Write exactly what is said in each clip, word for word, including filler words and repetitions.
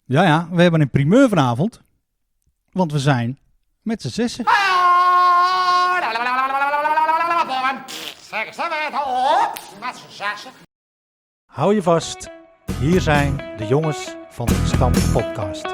Ja, ja, we hebben een primeur vanavond. Want we zijn met z'n zessen. Hou je vast. Hier zijn de jongens van de Gestampte Podcast.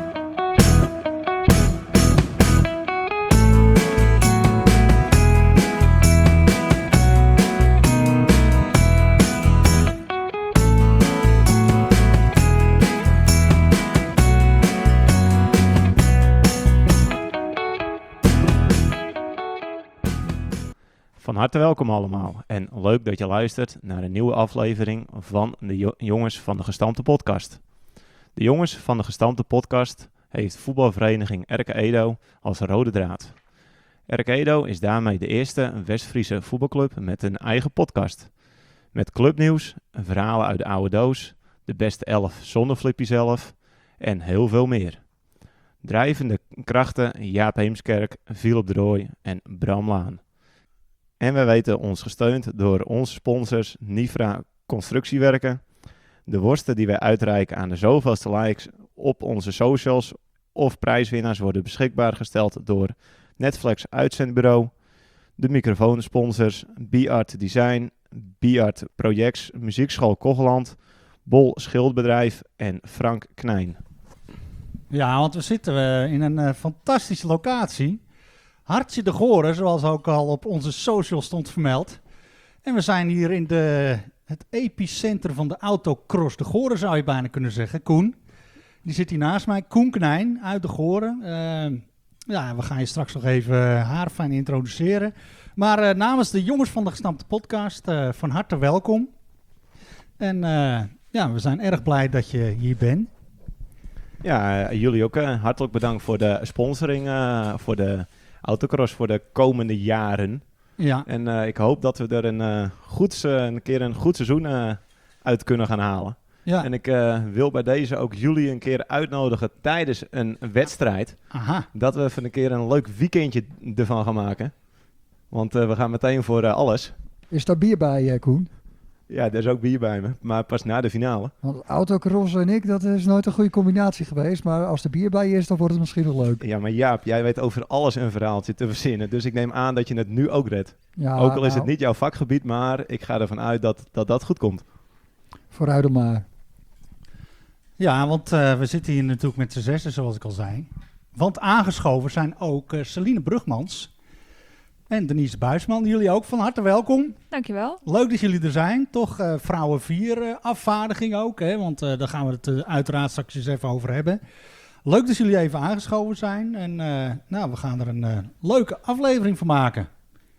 Van harte welkom allemaal en leuk dat je luistert naar een nieuwe aflevering van de jo- jongens van de Gestampte Podcast. De jongens van de Gestampte Podcast heeft voetbalvereniging R K Edo als rode draad. R K Edo is daarmee de eerste West-Friese voetbalclub met een eigen podcast. Met clubnieuws, verhalen uit de oude doos, de beste elf zonder Flippy zelf en heel veel meer. Drijvende krachten Jaap Heemskerk, Philip de Rooij en Bram Laan. En wij weten ons gesteund door onze sponsors Nifra Constructiewerken. De worsten die wij uitreiken aan de zoveelste likes op onze socials of prijswinnaars worden beschikbaar gesteld door Netflix Uitzendbureau. De microfoonsponsors B-Art Design, B-Art Projects, Muziekschool Kogeland, Bol Schildbedrijf en Frank Knijn. Ja, want we zitten uh, in een uh, fantastische locatie. Hartje de Goren, zoals ook al op onze social stond vermeld. En we zijn hier in de, het epicentrum van de autocross de Goren, zou je bijna kunnen zeggen. Koen, die zit hier naast mij. Koen Knijn uit de Goren. Uh, ja, we gaan je straks nog even haarfijn introduceren. Maar uh, namens de jongens van de Gestampte Podcast, uh, van harte welkom. En uh, ja, we zijn erg blij dat je hier bent. Ja, uh, jullie ook uh, hartelijk bedankt voor de sponsoring, uh, voor de autocross voor de komende jaren. Ja. En uh, ik hoop dat we er een, uh, goed, uh, een keer een goed seizoen uh, uit kunnen gaan halen. Ja. En ik uh, wil bij deze ook jullie een keer uitnodigen tijdens een wedstrijd. Aha. Dat we even een keer een leuk weekendje ervan gaan maken. Want uh, we gaan meteen voor uh, alles. Is daar bier bij, uh, Koen? Ja, er is ook bier bij me, maar pas na de finale. Want autocross en ik, dat is nooit een goede combinatie geweest. Maar als er bier bij je is, dan wordt het misschien nog leuk. Ja, maar Jaap, jij weet over alles een verhaaltje te verzinnen. Dus ik neem aan dat je het nu ook redt. Ja, ook al is nou, het niet jouw vakgebied, maar ik ga ervan uit dat dat, dat goed komt. Vooruit dan maar. Ja, want uh, we zitten hier natuurlijk met z'n zessen, zoals ik al zei. Want aangeschoven zijn ook uh, Celine Brugmans en Denise Buisman. Jullie ook van harte welkom. Dankjewel. Leuk dat jullie er zijn. Toch uh, vrouwen vier uh, afvaardiging ook, hè? Want uh, daar gaan we het uh, uiteraard straks eens even over hebben. Leuk dat jullie even aangeschoven zijn. En uh, nou, we gaan er een uh, leuke aflevering van maken.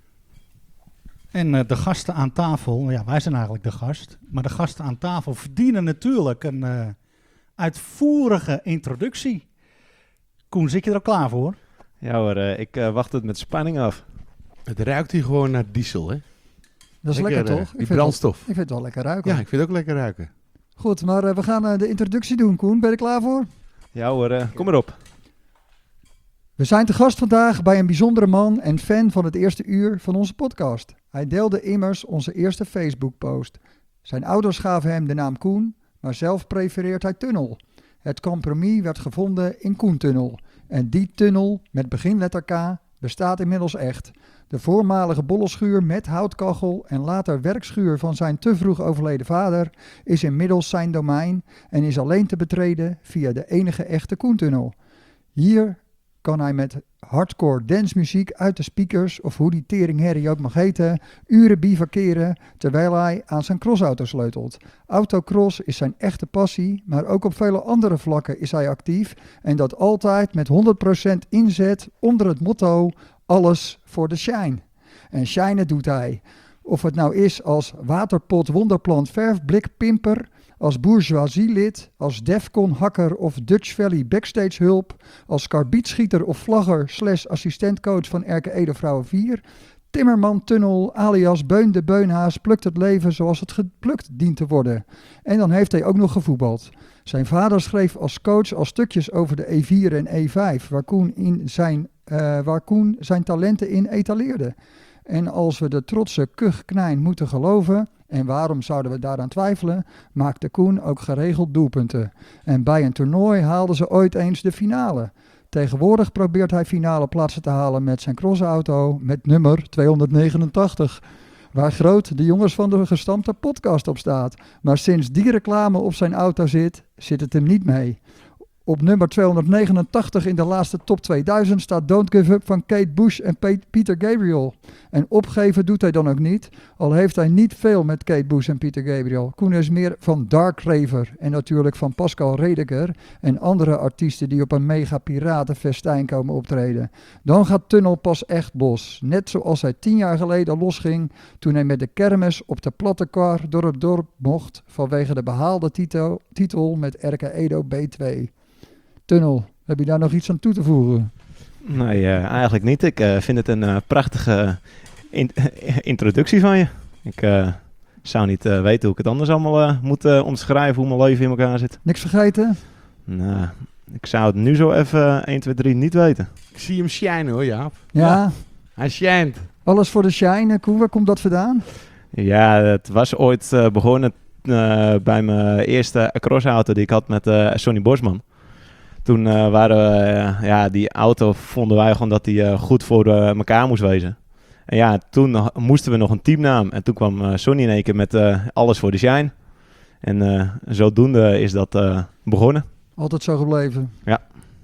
En uh, de gasten aan tafel, ja, wij zijn eigenlijk de gast. Maar de gasten aan tafel verdienen natuurlijk een uh, uitvoerige introductie. Koen, zit je er al klaar voor? Ja hoor, uh, ik uh, wacht het met spanning af. Het ruikt hier gewoon naar diesel, hè? Dat is Lekker, lekker, uh, toch? Die Ik vind brandstof. Het, ik vind het wel lekker ruiken. Ja, ik vind het ook lekker ruiken. Goed, maar uh, we gaan uh, de introductie doen, Koen. Ben je er klaar voor? Ja hoor, uh, kom erop. We zijn te gast vandaag bij een bijzondere man en fan van het eerste uur van onze podcast. Hij deelde immers onze eerste Facebook-post. Zijn ouders gaven hem de naam Koen, maar zelf prefereert hij Tunnel. Het compromis werd gevonden in Koentunnel. En die tunnel, met beginletter K, bestaat inmiddels echt. De voormalige bollenschuur met houtkachel en later werkschuur van zijn te vroeg overleden vader is inmiddels zijn domein en is alleen te betreden via de enige echte Koentunnel. Hier kan hij met hardcore dancemuziek uit de speakers, of hoe die teringherrie ook mag heten, uren bivakeren terwijl hij aan zijn crossauto sleutelt. Autocross is zijn echte passie, maar ook op vele andere vlakken is hij actief en dat altijd met honderd procent inzet onder het motto alles voor de shine. En shinen doet hij. Of het nou is als waterpot wonderplant verfblikpimper, als bourgeoisielid, als Defcon-hakker of Dutch Valley backstage hulp, als karbietschieter of vlagger slash assistentcoach van R K Edo Vrouwen vier, Timmerman Tunnel alias Beun de Beunhaas plukt het leven zoals het geplukt dient te worden. En dan heeft hij ook nog gevoetbald. Zijn vader schreef als coach al stukjes over de E vier en E vijf, waar Koen, in zijn, uh, waar Koen zijn talenten in etaleerde. En als we de trotse Kug Knijn moeten geloven, En waarom zouden we daaraan twijfelen? Maakte Koen ook geregeld doelpunten. En bij een toernooi haalden ze ooit eens de finale. Tegenwoordig probeert hij finale plaatsen te halen met zijn crossauto met nummer tweehonderdnegenentachtig. Waar groot de jongens van de gestampte podcast op staat. Maar sinds die reclame op zijn auto zit, zit het hem niet mee. Op nummer tweehonderdnegenentachtig in de laatste top tweeduizend staat Don't Give Up van Kate Bush en Pe- Peter Gabriel. En opgeven doet hij dan ook niet, al heeft hij niet veel met Kate Bush en Peter Gabriel. Koen is meer van Dark Raver en natuurlijk van Pascal Redeker en andere artiesten die op een mega piratenfestijn komen optreden. Dan gaat Tunnel pas echt los, net zoals hij tien jaar geleden losging toen hij met de kermis op de platte kar door het dorp mocht vanwege de behaalde titel, titel met R K Edo B twee. Tunnel, heb je daar nog iets aan toe te voegen? Nee, uh, eigenlijk niet. Ik uh, vind het een uh, prachtige in- introductie van je. Ik uh, zou niet uh, weten hoe ik het anders allemaal uh, moet uh, omschrijven, hoe mijn leven in elkaar zit. Niks vergeten? Nou, ik zou het nu zo even uh, één, twee, drie niet weten. Ik zie hem shinen hoor, Jaap. Ja. Ja. Hij shint. Alles voor de shine. Koen, waar komt dat vandaan? Ja, het was ooit uh, begonnen uh, bij mijn eerste crossauto die ik had met uh, Sonny Bosman. Toen uh, waren we, uh, ja, die auto vonden wij gewoon dat die uh, goed voor uh, elkaar moest wezen. En ja, toen uh, moesten we nog een teamnaam. En toen kwam uh, Sonny in één keer met uh, alles voor de shine. En uh, zodoende is dat uh, begonnen. Altijd zo gebleven. Ja.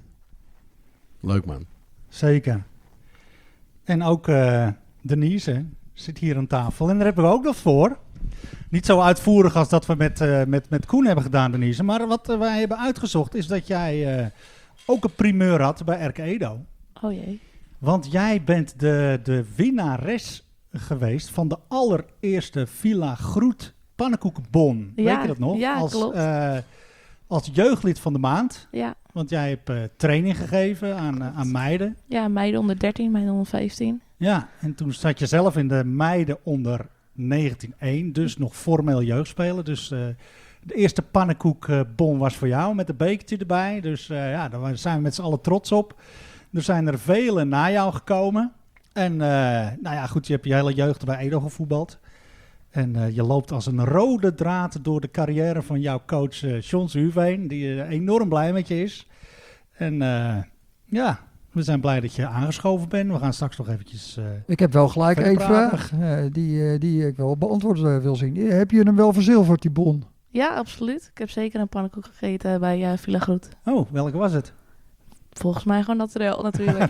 Leuk man. Zeker. En ook uh, Denise zit hier aan tafel. En daar hebben we ook nog voor. Niet zo uitvoerig als dat we met, uh, met, met Koen hebben gedaan, Denise. Maar wat uh, wij hebben uitgezocht is dat jij uh, ook een primeur had bij R K Edo. Oh jee. Want jij bent de, de winnares geweest van de allereerste Villa Groet pannenkoekenbon. Ja, Weet je dat nog? ja, als, klopt. Uh, als jeugdlid van de maand. Ja, Want jij hebt uh, training gegeven aan, uh, aan meiden. ja, meiden onder dertien, meiden onder vijftien. Ja, en toen zat je zelf in de meiden onder negentien één. Dus nog formeel jeugdspeler. Dus uh, de eerste pannenkoekbon was voor jou met een bekertje erbij. Dus uh, ja, daar zijn we met z'n allen trots op. Er zijn er vele na jou gekomen. En uh, nou ja, goed, je hebt je hele jeugd bij Edo gevoetbald. En uh, je loopt als een rode draad door de carrière van jouw coach uh, John Zuurveen, die uh, enorm blij met je is. En uh, ja, we zijn blij dat je aangeschoven bent. We gaan straks nog eventjes... Uh, Ik heb wel gelijk Verder één praten. vraag uh, die, uh, die ik wel beantwoord uh, wil zien. Heb je hem wel verzilverd, die bon? Ja, absoluut. Ik heb zeker een pannenkoek gegeten bij uh, Villa Groet. oh, welke was het? Volgens mij gewoon naturel natuurlijk.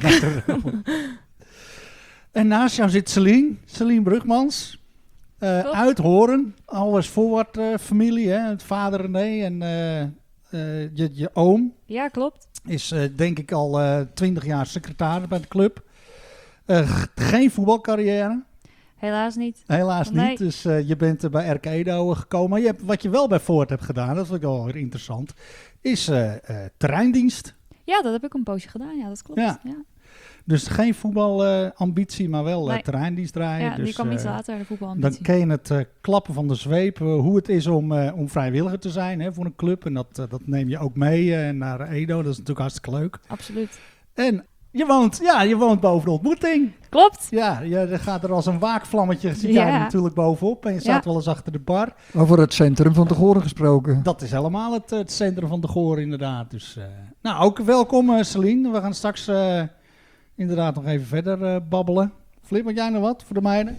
En naast jou zit Celine, Celine Brugmans. Uh, Klopt. uit Horen, alles voorwaarts uh, familie, hè? Het vader René en uh, uh, je, je oom Ja, klopt. is uh, denk ik al twintig uh, jaar secretaris bij de club. Uh, g- geen voetbalcarrière, Helaas niet. helaas Nee. niet. Dus uh, je bent uh, bij R K Edo gekomen. Maar je hebt, wat je wel bij Voort hebt gedaan, dat vind ik wel weer interessant, is uh, uh, terreindienst. Ja, dat heb ik een poosje gedaan. Ja, dat klopt. Ja. Ja, Dus geen voetbalambitie, maar wel uh, Nee. terreindienst draaien. ja die dus, kwam iets uh, later, de Dan voetbalambitie. ken je het uh, klappen van de zweep, uh, hoe het is om, uh, om vrijwilliger te zijn hè, voor een club. En dat, uh, dat neem je ook mee uh, naar Edo, dat is natuurlijk hartstikke leuk. Absoluut. En je woont, ja, je woont boven de ontmoeting. Klopt. Ja, je gaat er als een waakvlammetje, zit Ja. jij er natuurlijk bovenop. En je staat Ja. wel eens achter de bar. Over het centrum van de Goren gesproken. Dat is helemaal het, het centrum van de Goor inderdaad. Dus, uh, nou, ook welkom uh, Celine. We gaan straks uh, inderdaad nog even verder uh, babbelen. Flip, had jij nog wat voor de meiden?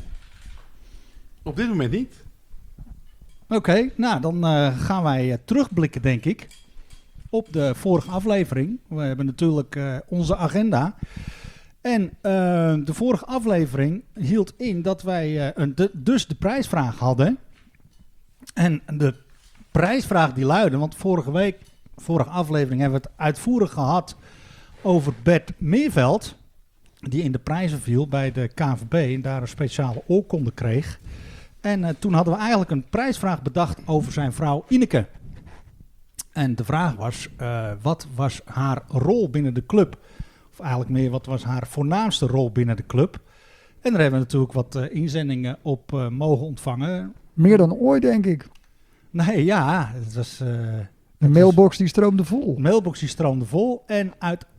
Op dit moment niet. Oké, okay, nou dan uh, gaan wij uh, terugblikken denk ik op de vorige aflevering. We hebben natuurlijk uh, onze agenda. En uh, de vorige aflevering hield in dat wij uh, een de, dus de prijsvraag hadden. En de prijsvraag die luidde, want vorige week, vorige aflevering hebben we het uitvoerig gehad over Bert Meerveld. Die in de prijzen viel bij de K V B en daar een speciale oorkonde kreeg. En uh, toen hadden we eigenlijk een prijsvraag bedacht over zijn vrouw Ineke. En de vraag was, uh, wat was haar rol binnen de club? Of eigenlijk meer, wat was haar voornaamste rol binnen de club? En daar hebben we natuurlijk wat uh, inzendingen op uh, mogen ontvangen. Meer dan ooit, denk ik. Nee, ja, het was... Uh, De mailbox die stroomde vol. de mailbox die stroomde vol. En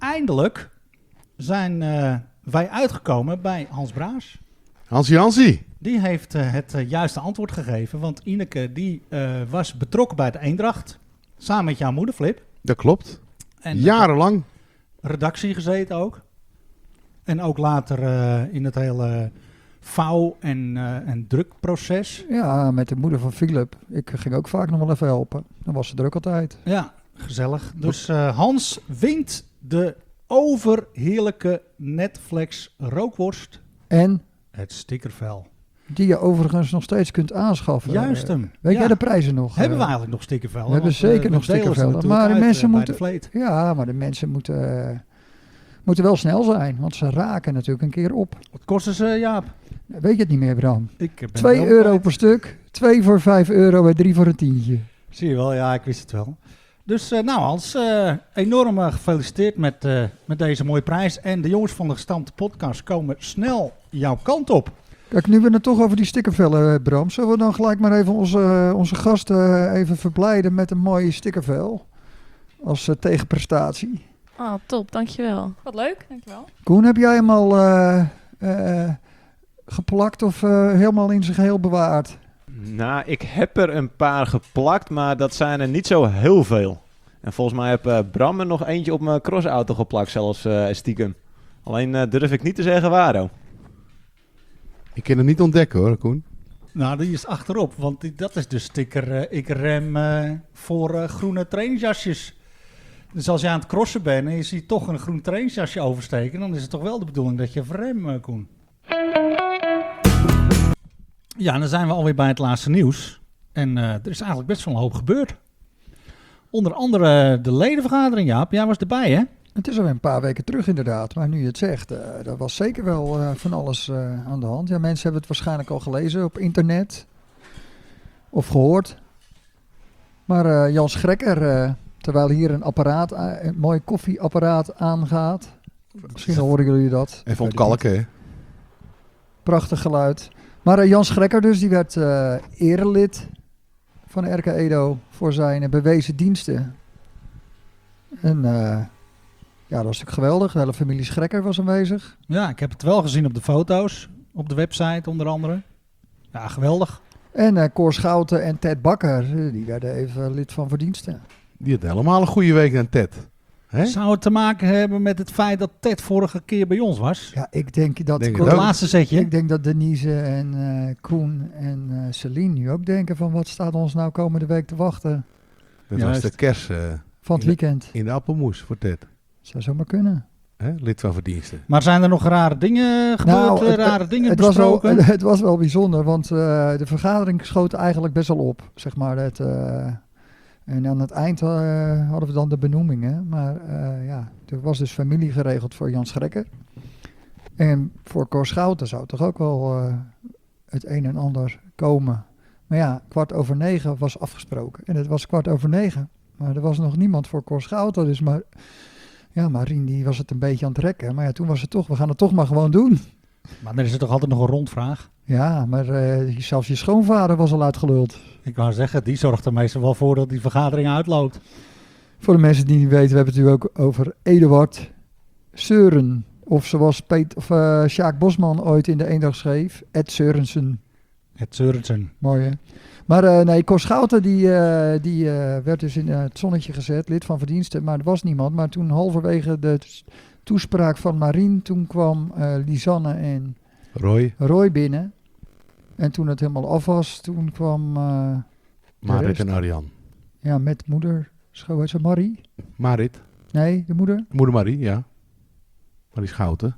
uiteindelijk zijn uh, wij uitgekomen bij Hans Braas. Hansie Hansie. Die heeft uh, het uh, juiste antwoord gegeven. Want Ineke die uh, was betrokken bij de Eendracht. Samen met jouw moeder, Flip. Dat klopt. En Jarenlang. redactie gezeten ook. En ook later uh, in het hele vouw- en, uh, en drukproces. Ja, met de moeder van Philip. Ik ging ook vaak nog wel even helpen. Dan was ze er ook altijd. Ja, gezellig. Dus uh, Hans wint de overheerlijke Netflix rookworst. En Het stickervel. die je overigens nog steeds kunt aanschaffen. Juist hem. Weet Ja. jij de prijzen nog? Hebben we Eh, eigenlijk nog stickervel? we hebben Want, zeker uh, nog we delen ze stickervel. natuurlijk Maar de uit, mensen uh, bij moeten- de vleet. Ja, maar de mensen moeten, uh, moeten wel snel zijn. Want ze raken natuurlijk een keer op. Wat kosten ze, Jaap? Weet je het niet meer, Bram? Ik ben Twee wel euro kwijt. per stuk. Twee voor vijf euro en drie voor een tientje. Zie je wel, ja, ik wist het wel. Dus uh, nou Hans, uh, enorm uh, gefeliciteerd met, uh, met deze mooie prijs. En de jongens van de Gestampte Podcast komen snel jouw kant op. Kijk, nu we het toch over die stickervellen, eh, Bram. Zullen we dan gelijk maar even onze, onze gasten even verblijden met een mooie stickervel? Als uh, tegenprestatie. Oh, top, dankjewel. Wat leuk, dankjewel. Koen, heb jij hem al uh, uh, geplakt of uh, helemaal in zijn geheel bewaard? Nou, ik heb er een paar geplakt, maar dat zijn er niet zo heel veel. En volgens mij heb uh, Bram er nog eentje op mijn crossauto geplakt, zelfs uh, stiekem. Alleen uh, durf ik niet te zeggen waar, hoor. Ik kan het niet ontdekken hoor, Koen. Nou, die is achterop, want die, dat is de sticker uh, ik rem uh, voor uh, groene trainingsjasjes. Dus als je aan het crossen bent en je ziet toch een groen trainingsjasje oversteken, dan is het toch wel de bedoeling dat je even rem, uh, Koen. Ja, en dan zijn we alweer bij het laatste nieuws. En uh, er is eigenlijk best wel een hoop gebeurd. Onder andere de ledenvergadering, Jaap. Jij was erbij, hè? Het is alweer een paar weken terug inderdaad, maar nu je het zegt, uh, er was zeker wel uh, van alles uh, aan de hand. Ja, mensen hebben het waarschijnlijk al gelezen op internet of gehoord. Maar uh, Jan Schrekker, uh, terwijl hier een apparaat, uh, een mooi koffieapparaat aangaat, misschien horen jullie dat. Even Ik weet het ontkalken, hè. niet. Prachtig geluid. Maar uh, Jan Schrekker dus, die werd uh, erelid van R K Edo voor zijn uh, bewezen diensten. En uh, ja, dat was natuurlijk geweldig. De hele familie Schrekker was aanwezig. Ja, ik heb het wel gezien op de foto's. Op de website onder andere. Ja, geweldig. En uh, Cor Schouten en Ted Bakker, uh, die werden even lid van verdiensten. Die had helemaal een goede week aan Ted. Hè? Zou het te maken hebben met het feit dat Ted vorige keer bij ons was? Ja, ik denk dat, Denk Cor- het Het ook. laatste setje. ik denk dat Denise en uh, Koen en uh, Celine nu ook denken van wat staat ons nou komende week te wachten Dat Juist. was de kers uh, van het In de- weekend. in de appelmoes voor Ted. Zou zomaar kunnen. Hè? Lid van verdiensten. Maar zijn er nog rare dingen gebeurd? Nou, eh, het- rare dingen het was, wel, besproken? het was wel bijzonder, want uh, de vergadering schoot eigenlijk best wel op. Zeg maar, het, uh, en aan het eind uh, hadden we dan de benoemingen. Maar uh, ja, er was dus familie geregeld voor Jan Schrekker. En voor Cor Schouten zou toch ook wel uh, het een en ander komen. Maar ja, kwart over negen was afgesproken. En het was kwart over negen. Maar er was nog niemand voor Cor Schouten. Dus maar, ja, Marien die was het een beetje aan het rekken. Maar ja, toen was het toch, we gaan het toch maar gewoon doen. Maar dan is er toch altijd nog een rondvraag? Ja, maar uh, zelfs je schoonvader was al uitgeluld. Ik wou zeggen, die zorgt er meestal wel voor dat die vergadering uitloopt. Voor de mensen die niet weten, we hebben het nu ook over Eduard Seuren. Of zoals Peet, of, uh, Sjaak Bosman ooit in de Eendag schreef, Ed Seurensen. Het Sørensen. Mooi hè? Maar uh, nee, Cor Schouten die, uh, die uh, werd dus in uh, het zonnetje gezet, lid van verdiensten. Maar er was niemand. Maar toen halverwege de t- toespraak van Marien, toen kwam uh, Lisanne en Roy, Roy binnen. En toen het helemaal af was, toen kwam uh, Marit rest? en Arjan. ja, met moeder, hoe heet ze, Marie? Marit, Nee, de moeder? moeder Marie, ja. Marie Schouten.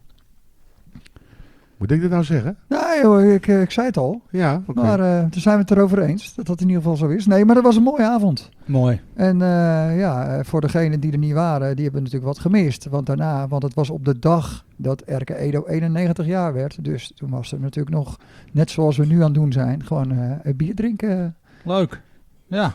Moet ik dit nou zeggen? Nee hoor, ik, uh, ik zei het al. Ja, oké. Maar uh, toen zijn we het erover eens dat dat in ieder geval zo is. Nee, maar dat was een mooie avond. Mooi. En uh, ja, uh, voor degenen die er niet waren, die hebben natuurlijk wat gemist. Want daarna, want het was op de dag dat R K Edo eenennegentig jaar werd. Dus toen was er natuurlijk nog, net zoals we nu aan het doen zijn, gewoon uh, een bier drinken. Leuk. Ja.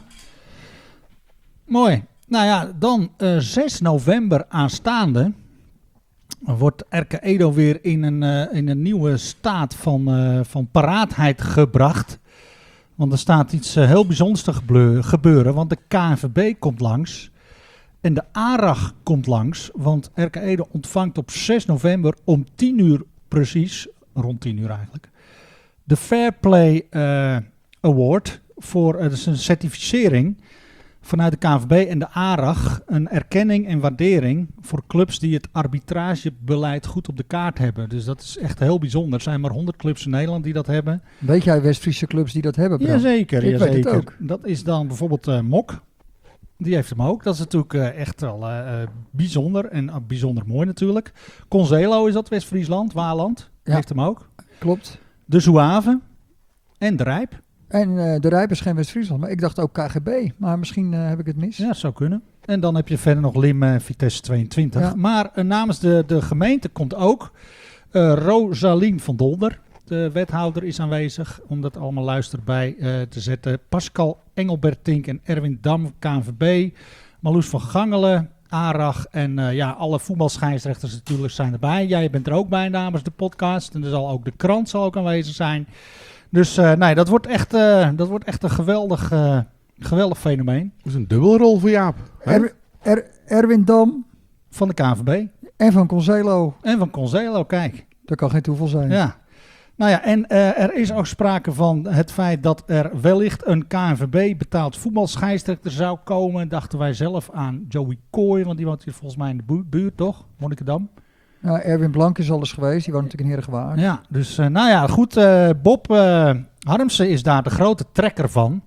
Mooi. Nou ja, dan uh, zes november aanstaande wordt R K Edo weer in een, uh, in een nieuwe staat van, uh, van paraatheid gebracht. Want er staat iets uh, heel bijzonders te gebleu- gebeuren. Want de K N V B komt langs. En de A R A G komt langs. Want R K Edo ontvangt op zes november om tien uur precies, rond tien uur eigenlijk, de Fair Play uh, Award. Voor, uh, dat is een certificering vanuit de K N V B en de A R A G. Een erkenning en waardering voor clubs die het arbitragebeleid goed op de kaart hebben. Dus dat is echt heel bijzonder. Er zijn maar honderd clubs in Nederland die dat hebben. Weet jij West-Friese clubs die dat hebben, Bram? Jazeker, Ik weet het jazeker. ook. Dat is dan bijvoorbeeld uh, Mok. Die heeft hem ook. Dat is natuurlijk uh, echt wel uh, uh, bijzonder en uh, bijzonder mooi natuurlijk. Conselo is dat, West-Friesland, Waland. Ja. Heeft hem ook. Klopt. De Zouave en de Rijp. En uh, de Rijp is geen West-Friesland, maar ik dacht ook K G B. Maar misschien uh, heb ik het mis. Ja, dat zou kunnen. En dan heb je verder nog Lim en Vitesse tweeëntwintig. Ja. Maar uh, namens de, de gemeente komt ook uh, Rosalien van Dolder. De wethouder is aanwezig om dat allemaal luister bij uh, te zetten. Pascal Engelbertink en Erwin Dam, K N V B. Marloes van Gangelen, A R A G en uh, ja, alle voetbalscheidsrechters natuurlijk zijn erbij. Jij bent er ook bij namens de podcast. En er zal ook de krant zal ook aanwezig zijn. Dus uh, nee, dat wordt echt, uh, dat wordt echt een geweldig, uh, geweldig fenomeen. Dat is een dubbelrol voor Jaap. hè? Er, er, Erwin Dam Van de K N V B en van Conselo. en van Conselo, kijk. Dat kan geen toeval zijn. Ja. Nou ja, en uh, er is ook sprake van het feit dat er wellicht een K N V B betaald voetbalscheidsrechter zou komen. Dachten wij zelf aan Joey Kooi, want die woont hier volgens mij in de bu- buurt, toch? Monnikendam. Nou, Erwin Blank is al eens geweest. Die woont natuurlijk in Herengewaard. Ja, dus uh, nou ja, goed. Uh, Bob uh, Harmsen is daar de grote trekker van.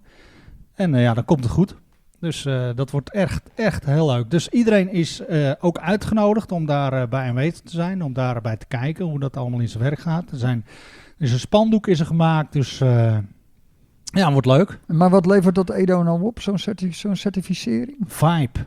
En uh, ja, dan komt het goed. Dus uh, dat wordt echt, echt heel leuk. Dus iedereen is uh, ook uitgenodigd om daar uh, bij aanwezig te zijn. Om daarbij te kijken hoe dat allemaal in zijn werk gaat. Er, zijn, er is een spandoek is er gemaakt. Dus uh, ja, het wordt leuk. Maar wat levert dat Edo nou op, zo'n, certi- zo'n certificering? Vibe.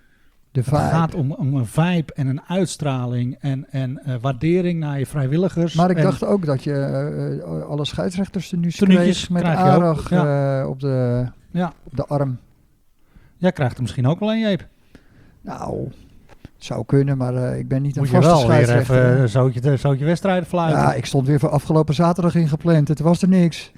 De Het vibe. gaat om, om een vibe en een uitstraling en, en uh, waardering naar je vrijwilligers. Maar ik en, dacht ook dat je uh, alle scheidsrechters tenues Tenuutjes kreeg met krijg je ook, Arag uh, op, de, Ja. op de arm. Jij krijgt er misschien ook wel een, Jeep. Nou, het zou kunnen, maar uh, ik ben niet een Moet je vaste wel weer scheidsrechter. even zoutje, zoutje wedstrijden fluiten. Ja, ik stond weer voor afgelopen zaterdag ingepland. Het was er niks.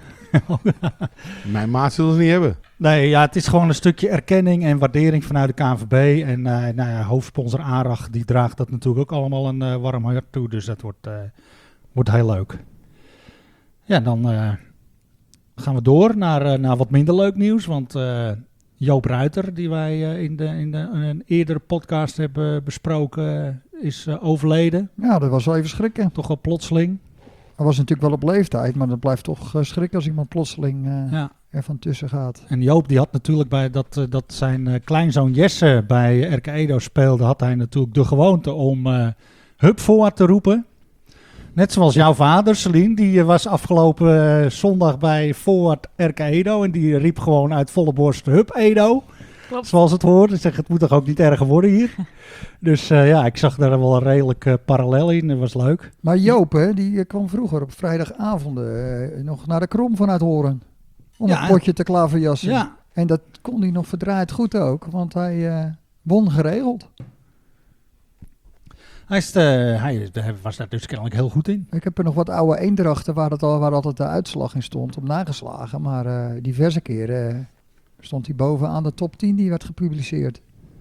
Mijn maat zullen ze niet hebben. Nee, ja, het is gewoon een stukje erkenning en waardering vanuit de K N V B. En uh, nou ja, hoofdsponsor A R A G, die draagt dat natuurlijk ook allemaal een uh, warm hart toe. Dus dat wordt, uh, wordt heel leuk. Ja, dan uh, gaan we door naar, uh, naar wat minder leuk nieuws. Want uh, Joop Ruiter, die wij uh, in, de, in, de, in een eerdere podcast hebben besproken, uh, is uh, overleden. Ja, dat was wel even schrikken. Toch wel plotseling. Hij was natuurlijk wel op leeftijd, maar dat blijft toch uh, schrikken als iemand plotseling uh, Ja. er van tussen gaat. En Joop die had natuurlijk bij dat, uh, dat zijn uh, kleinzoon Jesse bij R K Edo speelde, had hij natuurlijk de gewoonte om uh, hup voorwaarts te roepen. Net zoals jouw vader, Celine, die uh, was afgelopen uh, zondag bij Forward R K Edo en die riep gewoon uit volle borst hup Edo. Klopt. Zoals het hoort. Ik zeg, het moet toch ook niet erger worden hier. Dus uh, ja, ik zag daar wel een redelijk uh, parallel in. Dat was leuk. Maar Joop, hè, die uh, kwam vroeger op vrijdagavonden uh, nog naar de Krom vanuit Horen. Om Ja. een potje te klaverjassen. Ja, En dat kon hij nog verdraaid goed ook, want hij uh, won geregeld. hij, is, uh, hij was daar dus kennelijk heel goed in. Ik heb er nog wat oude eendrachten waar, het al, waar altijd de uitslag in stond op nageslagen. Maar uh, diverse keren uh, stond hij bovenaan de top tien die werd gepubliceerd.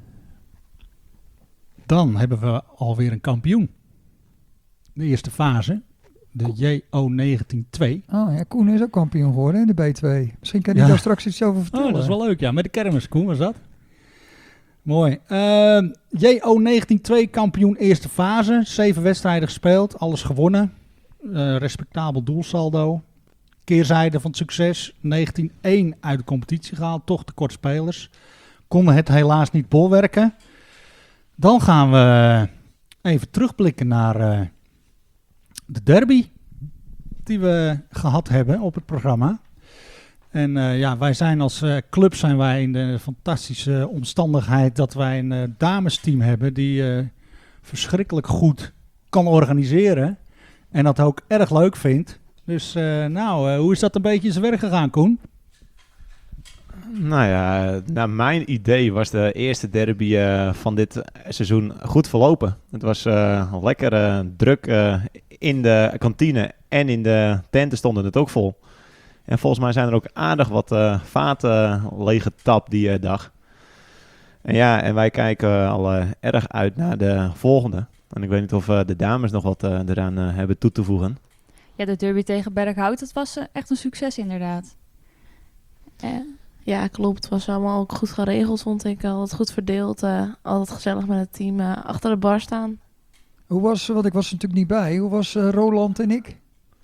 Dan hebben we alweer een kampioen. De eerste fase. De J O negentien twee. Oh ja, Koen is ook kampioen geworden in de B twee. Misschien kan hij Ja. daar straks iets over vertellen. Oh, dat is wel leuk. Ja, met de kermis. Koen was dat. Mooi. Uh, J O negentien twee kampioen eerste fase. Zeven wedstrijden gespeeld. Alles gewonnen. Uh, respectabel doelsaldo. Keerzijde van het succes. negentien één uit de competitie gehaald. Toch tekort spelers. Konden het helaas niet bolwerken. Dan gaan we even terugblikken naar uh, de derby die we gehad hebben op het programma. En uh, ja, wij zijn als uh, club zijn wij in de fantastische omstandigheid dat wij een uh, damesteam hebben die uh, verschrikkelijk goed kan organiseren. En dat ook erg leuk vindt. Dus uh, nou, uh, hoe is dat een beetje in zijn werk gegaan, Koen? Nou ja, naar mijn idee was de eerste derby uh, van dit seizoen goed verlopen. Het was uh, lekker uh, druk uh, in de kantine en in de tenten stonden het ook vol. En volgens mij zijn er ook aardig wat uh, vaten leeggetapt die uh, dag. En ja, en wij kijken al uh, erg uit naar de volgende. En ik weet niet of uh, de dames nog wat uh, eraan uh, hebben toe te voegen. Ja, de derby tegen Berkhout, dat was eh, echt een succes inderdaad. Eh, Ja, klopt. Het was allemaal ook goed geregeld, vond ik. Altijd goed verdeeld. eh, altijd gezellig met het team eh, achter de bar staan. Hoe was, want ik was er natuurlijk niet bij, hoe was eh, Roland en ik?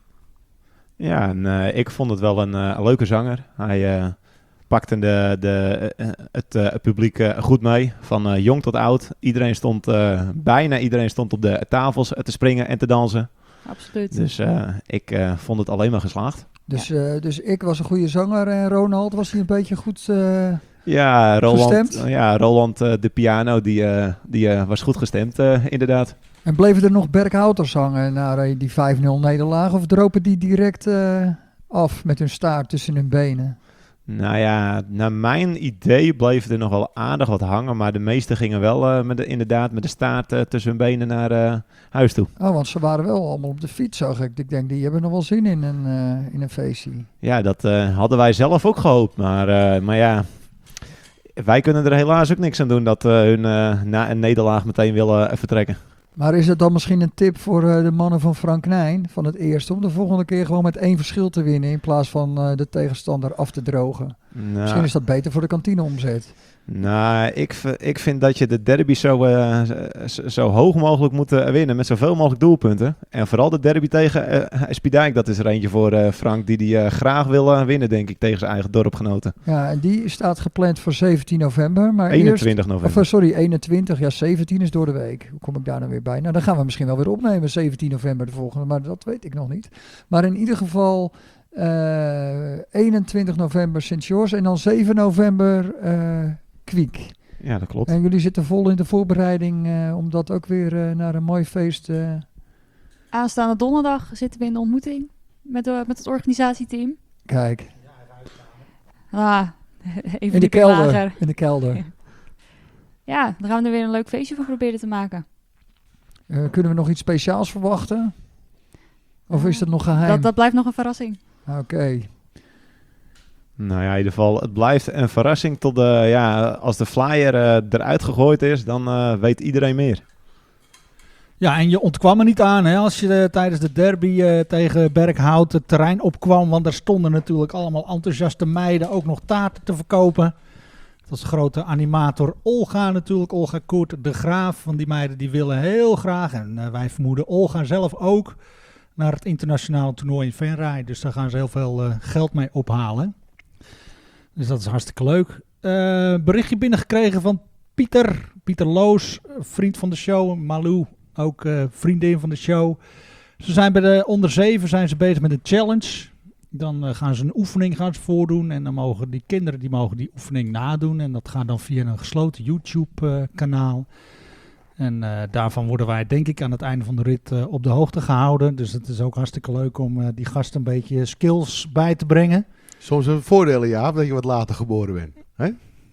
Ja, en, eh, ik vond het wel een, eh, een leuke zanger. Hij eh, pakte de, de, eh, het, eh, het publiek eh, goed mee, van eh, jong tot oud. Iedereen stond, eh, bijna iedereen stond op de tafels te springen en te dansen. absoluut. Dus eh, ik eh, vond het alleen maar geslaagd. Dus, eh, dus ik was een goede zanger en Ronald was hij een beetje goed... eh, Ja, Roland, Gestemd? ja, Roland eh, de piano, die, eh, die eh, was goed gestemd, eh, inderdaad. En bleven er nog Berkhouters hangen na eh, die vijf nul nederlaag? Of dropen die direct eh, af met hun staart tussen hun benen? Nou ja, naar mijn idee bleef er nog wel aardig wat hangen, maar de meesten gingen wel eh, met de, inderdaad met de staart eh, tussen hun benen naar eh, huis toe. Oh, want ze waren wel allemaal op de fiets, zag ik. Ik denk, die hebben nog wel zin in een, eh, in een feestje. Ja, dat eh, hadden wij zelf ook gehoopt, maar, eh, maar ja, wij kunnen er helaas ook niks aan doen dat uh, hun uh, na een nederlaag meteen willen uh, vertrekken. Maar is het dan misschien een tip voor uh, de mannen van Frank Nijn van het eerste... om de volgende keer gewoon met één verschil te winnen... in plaats van uh, de tegenstander af te drogen? Nou, Misschien is dat beter voor de kantineomzet. Nou, ik, v- ik vind dat je de derby zo, uh, zo, zo hoog mogelijk moet uh, winnen... met zoveel mogelijk doelpunten. En vooral de derby tegen uh, Espidijk, dat is er eentje voor uh, Frank... die die uh, graag wil uh, winnen, denk ik, tegen zijn eigen dorpgenoten. Ja, en die staat gepland voor zeventien november. Maar eenentwintig eerst, november. Of, sorry, eenentwintig. Ja, zeventien is door de week. Hoe kom ik daar nou weer bij? Nou, dan gaan we misschien wel weer opnemen, zeventien november de volgende. Maar dat weet ik nog niet. Maar in ieder geval uh, eenentwintig november Sint-George en dan zeven november uh, Kwiek. Ja, dat klopt. En jullie zitten vol in de voorbereiding uh, om dat ook weer uh, naar een mooi feest... Uh... Aanstaande donderdag zitten we in de ontmoeting met, uh, met het organisatieteam. Kijk, Ah, even in de die kelder. lager. In de kelder. Ja, dan gaan we er weer een leuk feestje van proberen te maken. Uh, kunnen we nog iets speciaals verwachten? Of is dat nog geheim? Dat, dat blijft nog een verrassing. Oké. Okay. Nou ja, in ieder geval, het blijft een verrassing tot de, ja, als de flyer uh, eruit gegooid is, dan uh, weet iedereen meer. Ja, en je ontkwam er niet aan hè, als je uh, tijdens de derby uh, tegen Berkhout het terrein opkwam. Want er stonden natuurlijk allemaal enthousiaste meiden ook nog taarten te verkopen. Dat is grote animator Olga natuurlijk, Olga Koert de Graaf. Van die meiden die willen heel graag, en uh, wij vermoeden Olga zelf ook, naar het internationale toernooi in Venray. Dus daar gaan ze heel veel uh, geld mee ophalen. Dus dat is hartstikke leuk. Uh, berichtje binnengekregen van Pieter. Pieter Loos, vriend van de show. Malou, ook uh, vriendin van de show. Ze zijn bij de onder zeven zijn ze bezig met een challenge. Dan uh, gaan ze een oefening gaan ze voordoen. En dan mogen die kinderen die, mogen die oefening nadoen. En dat gaat dan via een gesloten YouTube uh, kanaal. En uh, daarvan worden wij denk ik aan het einde van de rit uh, op de hoogte gehouden. Dus het is ook hartstikke leuk om uh, die gasten een beetje skills bij te brengen. Soms een voordeel, ja, dat je wat later geboren bent. Hè?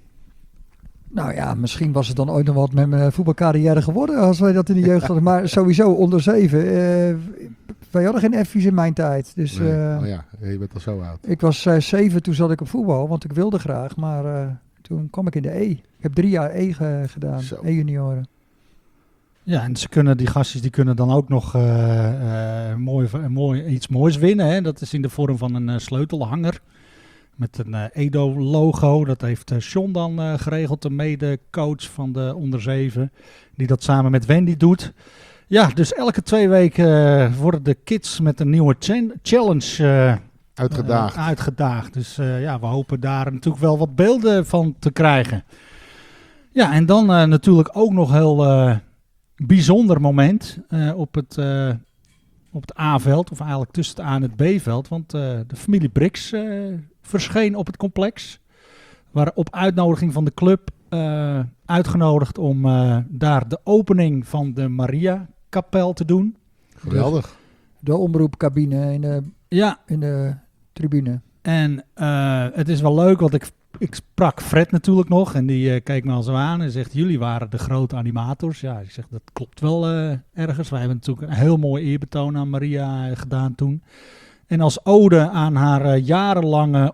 Nou ja, misschien was het dan ooit nog wat met mijn voetbalcarrière geworden als wij dat in de jeugd hadden. Maar sowieso onder zeven. Uh, wij hadden geen F's in mijn tijd. Dus Nee. uh, Oh ja, je bent al zo oud. ik was uh, zeven, toen zat ik op voetbal, want ik wilde graag. Maar uh, toen kwam ik in de E. Ik heb drie jaar E ge- gedaan, Zo. E-junioren. Ja, en ze kunnen, die gastjes die kunnen dan ook nog uh, uh, mooi, mooi, iets moois winnen. Hè? Dat is in de vorm van een uh, sleutelhanger met een uh, Edo-logo. Dat heeft uh, John dan uh, geregeld, de mede-coach van de onder zeven, die dat samen met Wendy doet. Ja, dus elke twee weken uh, worden de kids met een nieuwe ch- challenge uh, Uitgedaagd. uh, uitgedaagd. Dus uh, ja, we hopen daar natuurlijk wel wat beelden van te krijgen. Ja, en dan uh, natuurlijk ook nog heel... Uh, bijzonder moment uh, op, het, uh, op het A-veld, of eigenlijk tussen het A en het B-veld. Want uh, de familie Brix uh, verscheen op het complex. Waren op uitnodiging van de club uh, uitgenodigd om uh, daar de opening van de Maria-kapel te doen. Geweldig. De omroepcabine in de, Ja, in de tribune. en uh, het is wel leuk, want ik, ik sprak Fred natuurlijk nog. En die uh, keek me al zo aan en zegt, jullie waren de grote animators. Ja, ik zeg, dat klopt wel uh, ergens. Wij hebben natuurlijk een heel mooi eerbetoon aan Maria uh, gedaan toen. En als ode aan haar uh, jarenlange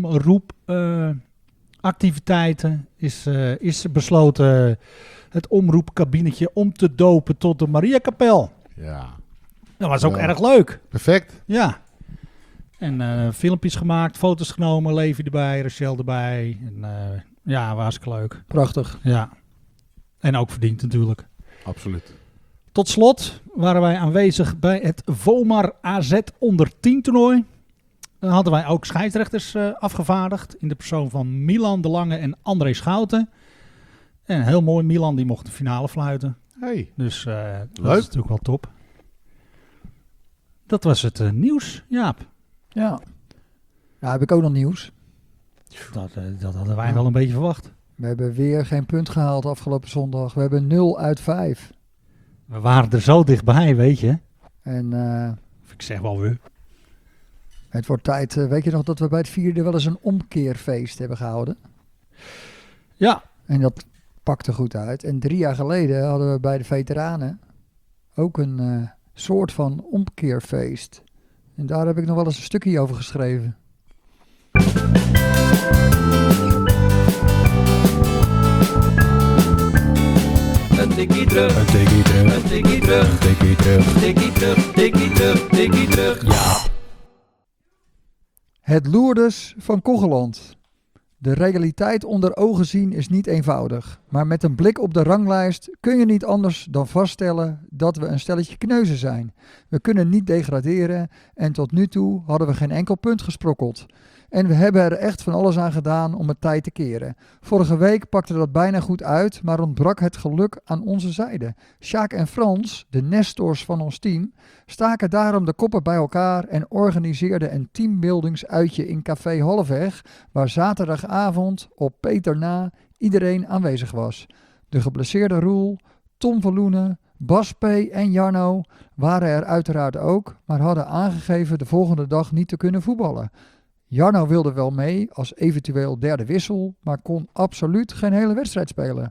omroepactiviteiten uh, is, uh, is besloten uh, het omroepkabinetje om te dopen tot de Mariakapel. Ja. Dat was ook Ja. erg leuk. Perfect. Ja. En eh, filmpjes gemaakt, foto's genomen, Levi erbij, Rachel erbij. En, uh, ja, was hartstikke leuk. Prachtig. Ja. En ook verdiend natuurlijk. Absoluut. Tot slot waren wij aanwezig bij het Vomar A Z onder tien toernooi. Dan hadden wij ook scheidsrechters uh, afgevaardigd in de persoon van Milan de Lange en André Schouten. En heel mooi, Milan die mocht de finale fluiten. Hey. Dus uh, dat Leuk. is natuurlijk wel top. Dat was het uh, nieuws, Jaap. Ja. Nou, heb ik ook nog nieuws. Dat, uh, dat hadden wij wel een beetje verwacht. We hebben weer geen punt gehaald afgelopen zondag. We hebben nul uit vijf. We waren er zo dichtbij, weet je. En uh, Ik zeg wel weer. het wordt tijd. Uh, weet je nog dat we bij het vierde wel eens een omkeerfeest hebben gehouden? Ja. En dat pakte goed uit. En drie jaar geleden hadden we bij de veteranen ook een uh, soort van omkeerfeest. En daar heb ik nog wel eens een stukje over geschreven. Een tikkie terug, een tikkie terug, een tikkie terug, een tikkie terug, tikkie terug, tikkie terug, tikkie terug. Ja. Het Lourdes van Kogeland. De realiteit onder ogen zien is niet eenvoudig. Maar met een blik op de ranglijst kun je niet anders dan vaststellen dat we een stelletje kneuzen zijn. We kunnen niet degraderen en tot nu toe hadden we geen enkel punt gesprokkeld. En we hebben er echt van alles aan gedaan om het tijd te keren. Vorige week pakte dat bijna goed uit, maar ontbrak het geluk aan onze zijde. Sjaak en Frans, de nestors van ons team, staken daarom de koppen bij elkaar en organiseerden een teambuildingsuitje in Café Halfweg, waar zaterdagavond op Peter na iedereen aanwezig was. De geblesseerde Roel, Tom van Loenen, Bas P. en Jarno waren er uiteraard ook, maar hadden aangegeven de volgende dag niet te kunnen voetballen. Jarno wilde wel mee als eventueel derde wissel, maar kon absoluut geen hele wedstrijd spelen.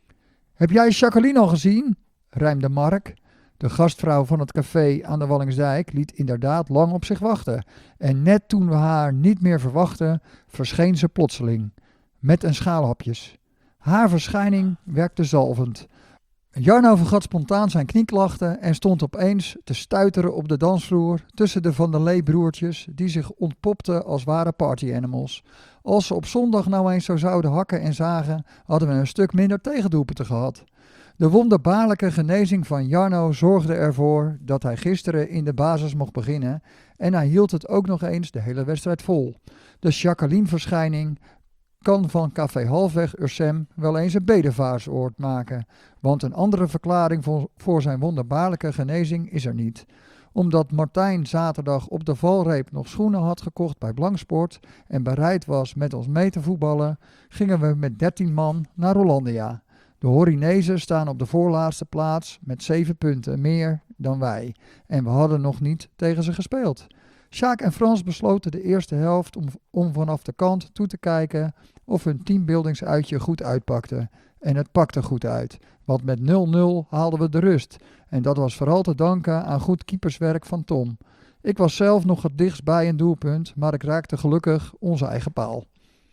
Heb jij Jacqueline al gezien? Rijmde Mark. De gastvrouw van het café aan de Wallingsdijk liet inderdaad lang op zich wachten. En net toen we haar niet meer verwachten, verscheen ze plotseling. Met een schaal hapjes. Haar verschijning werkte zalvend. Jarno vergat spontaan zijn knieklachten en stond opeens te stuiteren op de dansvloer tussen de Van der Lee broertjes die zich ontpopten als ware party animals. Als ze op zondag nou eens zo zouden hakken en zagen, hadden we een stuk minder tegendoelpunten gehad. De wonderbaarlijke genezing van Jarno zorgde ervoor dat hij gisteren in de basis mocht beginnen en hij hield het ook nog eens de hele wedstrijd vol. De Jacqueline-verschijning kan van Café Halfweg Ursem wel eens een bedevaartsoord maken, want een andere verklaring voor, voor zijn wonderbaarlijke genezing is er niet. Omdat Martijn zaterdag op de valreep nog schoenen had gekocht bij Blanksport en bereid was met ons mee te voetballen, gingen we met dertien man naar Hollandia. De Horinezen staan op de voorlaatste plaats met zeven punten meer dan wij en we hadden nog niet tegen ze gespeeld. Sjaak en Frans besloten de eerste helft om, om vanaf de kant toe te kijken of hun teambuildingsuitje goed uitpakte. En het pakte goed uit, want met nul nul haalden we de rust. En dat was vooral te danken aan goed keeperswerk van Tom. Ik was zelf nog het dichtst bij een doelpunt, maar ik raakte gelukkig onze eigen paal.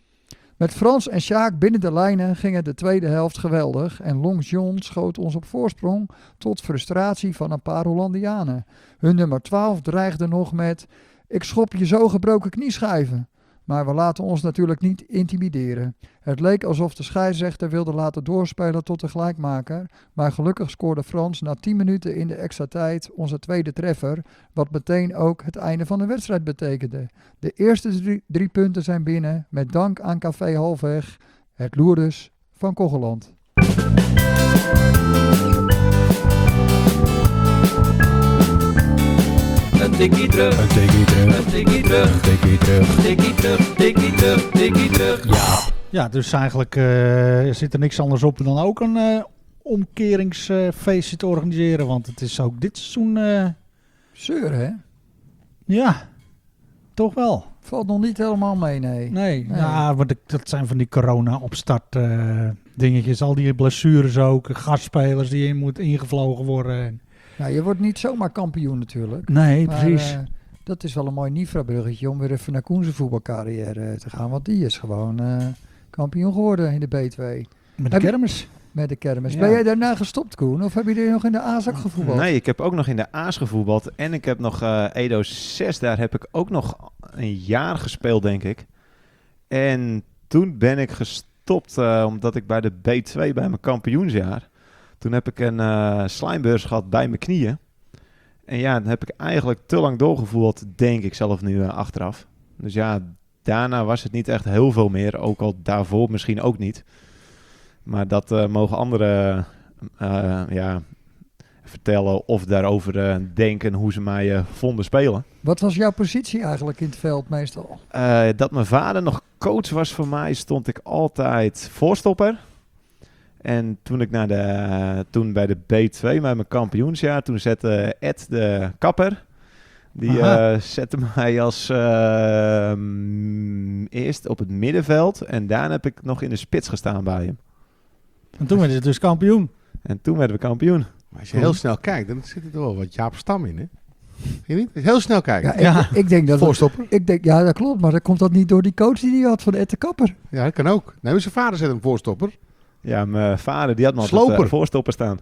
Met Frans en Sjaak binnen de lijnen ging de tweede helft geweldig en Long John schoot ons op voorsprong tot frustratie van een paar Hollandianen. Hun nummer twaalf dreigde nog met: ik schop je zo gebroken knieschijven. Maar we laten ons natuurlijk niet intimideren. Het leek alsof de scheidsrechter wilde laten doorspelen tot de gelijkmaker, maar gelukkig scoorde Frans na tien minuten in de extra tijd onze tweede treffer, wat meteen ook het einde van de wedstrijd betekende. De eerste drie, drie punten zijn binnen, met dank aan Café Halfweg, het Lourdes van Kogeland. Een tikkie terug, een tikkie terug, een tikkie terug, een tikkie terug, tikkie terug, tikkie terug, tikkie terug. Ja. Ja, dus eigenlijk uh, zit er niks anders op dan ook een uh, omkeringsfeestje uh, te organiseren. Want het is ook dit seizoen... Uh, Zeur, hè? Ja, toch wel. Valt nog niet helemaal mee, nee. Nee, nee. Ja, want dat zijn van die corona-opstart uh, dingetjes. Al die blessures ook, gastspelers die in moeten ingevlogen worden. Nou, je wordt niet zomaar kampioen natuurlijk. Nee, maar, precies. Uh, dat is wel een mooi Nifra-bruggetje om weer even naar Koen's voetbalcarrière te gaan. Want die is gewoon uh, kampioen geworden in de B twee. Met de Heb je- kermis. met de kermis. Ja. Ben jij daarna gestopt, Koen? Of heb je er nog in de A-zak gevoetbald? Nee, ik heb ook nog in de A's gevoetbald. En ik heb nog uh, Edo zes, daar heb ik ook nog een jaar gespeeld, denk ik. En toen ben ik gestopt, uh, omdat ik bij de B twee, bij mijn kampioensjaar... Toen heb ik een uh, slijmbeurs gehad bij mijn knieën. En ja, dan heb ik eigenlijk te lang doorgevoerd, denk ik zelf nu uh, achteraf. Dus ja, daarna was het niet echt heel veel meer. Ook al daarvoor misschien ook niet. Maar dat uh, mogen anderen uh, ja, vertellen of daarover uh, denken hoe ze mij uh, vonden spelen. Wat was jouw positie eigenlijk in het veld meestal? Uh, dat mijn vader nog coach was voor mij, stond ik altijd voorstopper. En toen ik naar de, uh, toen bij de B twee, bij mijn kampioensjaar, toen zette Ed de kapper. Die uh, zette mij als uh, mm, eerst op het middenveld. En daarna heb ik nog in de spits gestaan bij hem. En toen werd je dus kampioen. En toen werden we kampioen. Maar als je heel snel kijkt, dan zit er wel wat Jaap Stam in, hè? Vind je niet? Heel snel kijken. Ja, ik, Ja. ik denk dat... Voorstopper. Ik denk, ja, dat klopt. Maar dan komt dat niet door die coach die hij had van Ed de Kapper. Ja, dat kan ook. Nee, maar zijn vader zet hem voorstopper. Ja, mijn vader die had me altijd Sloper. uh, voorstopper staan.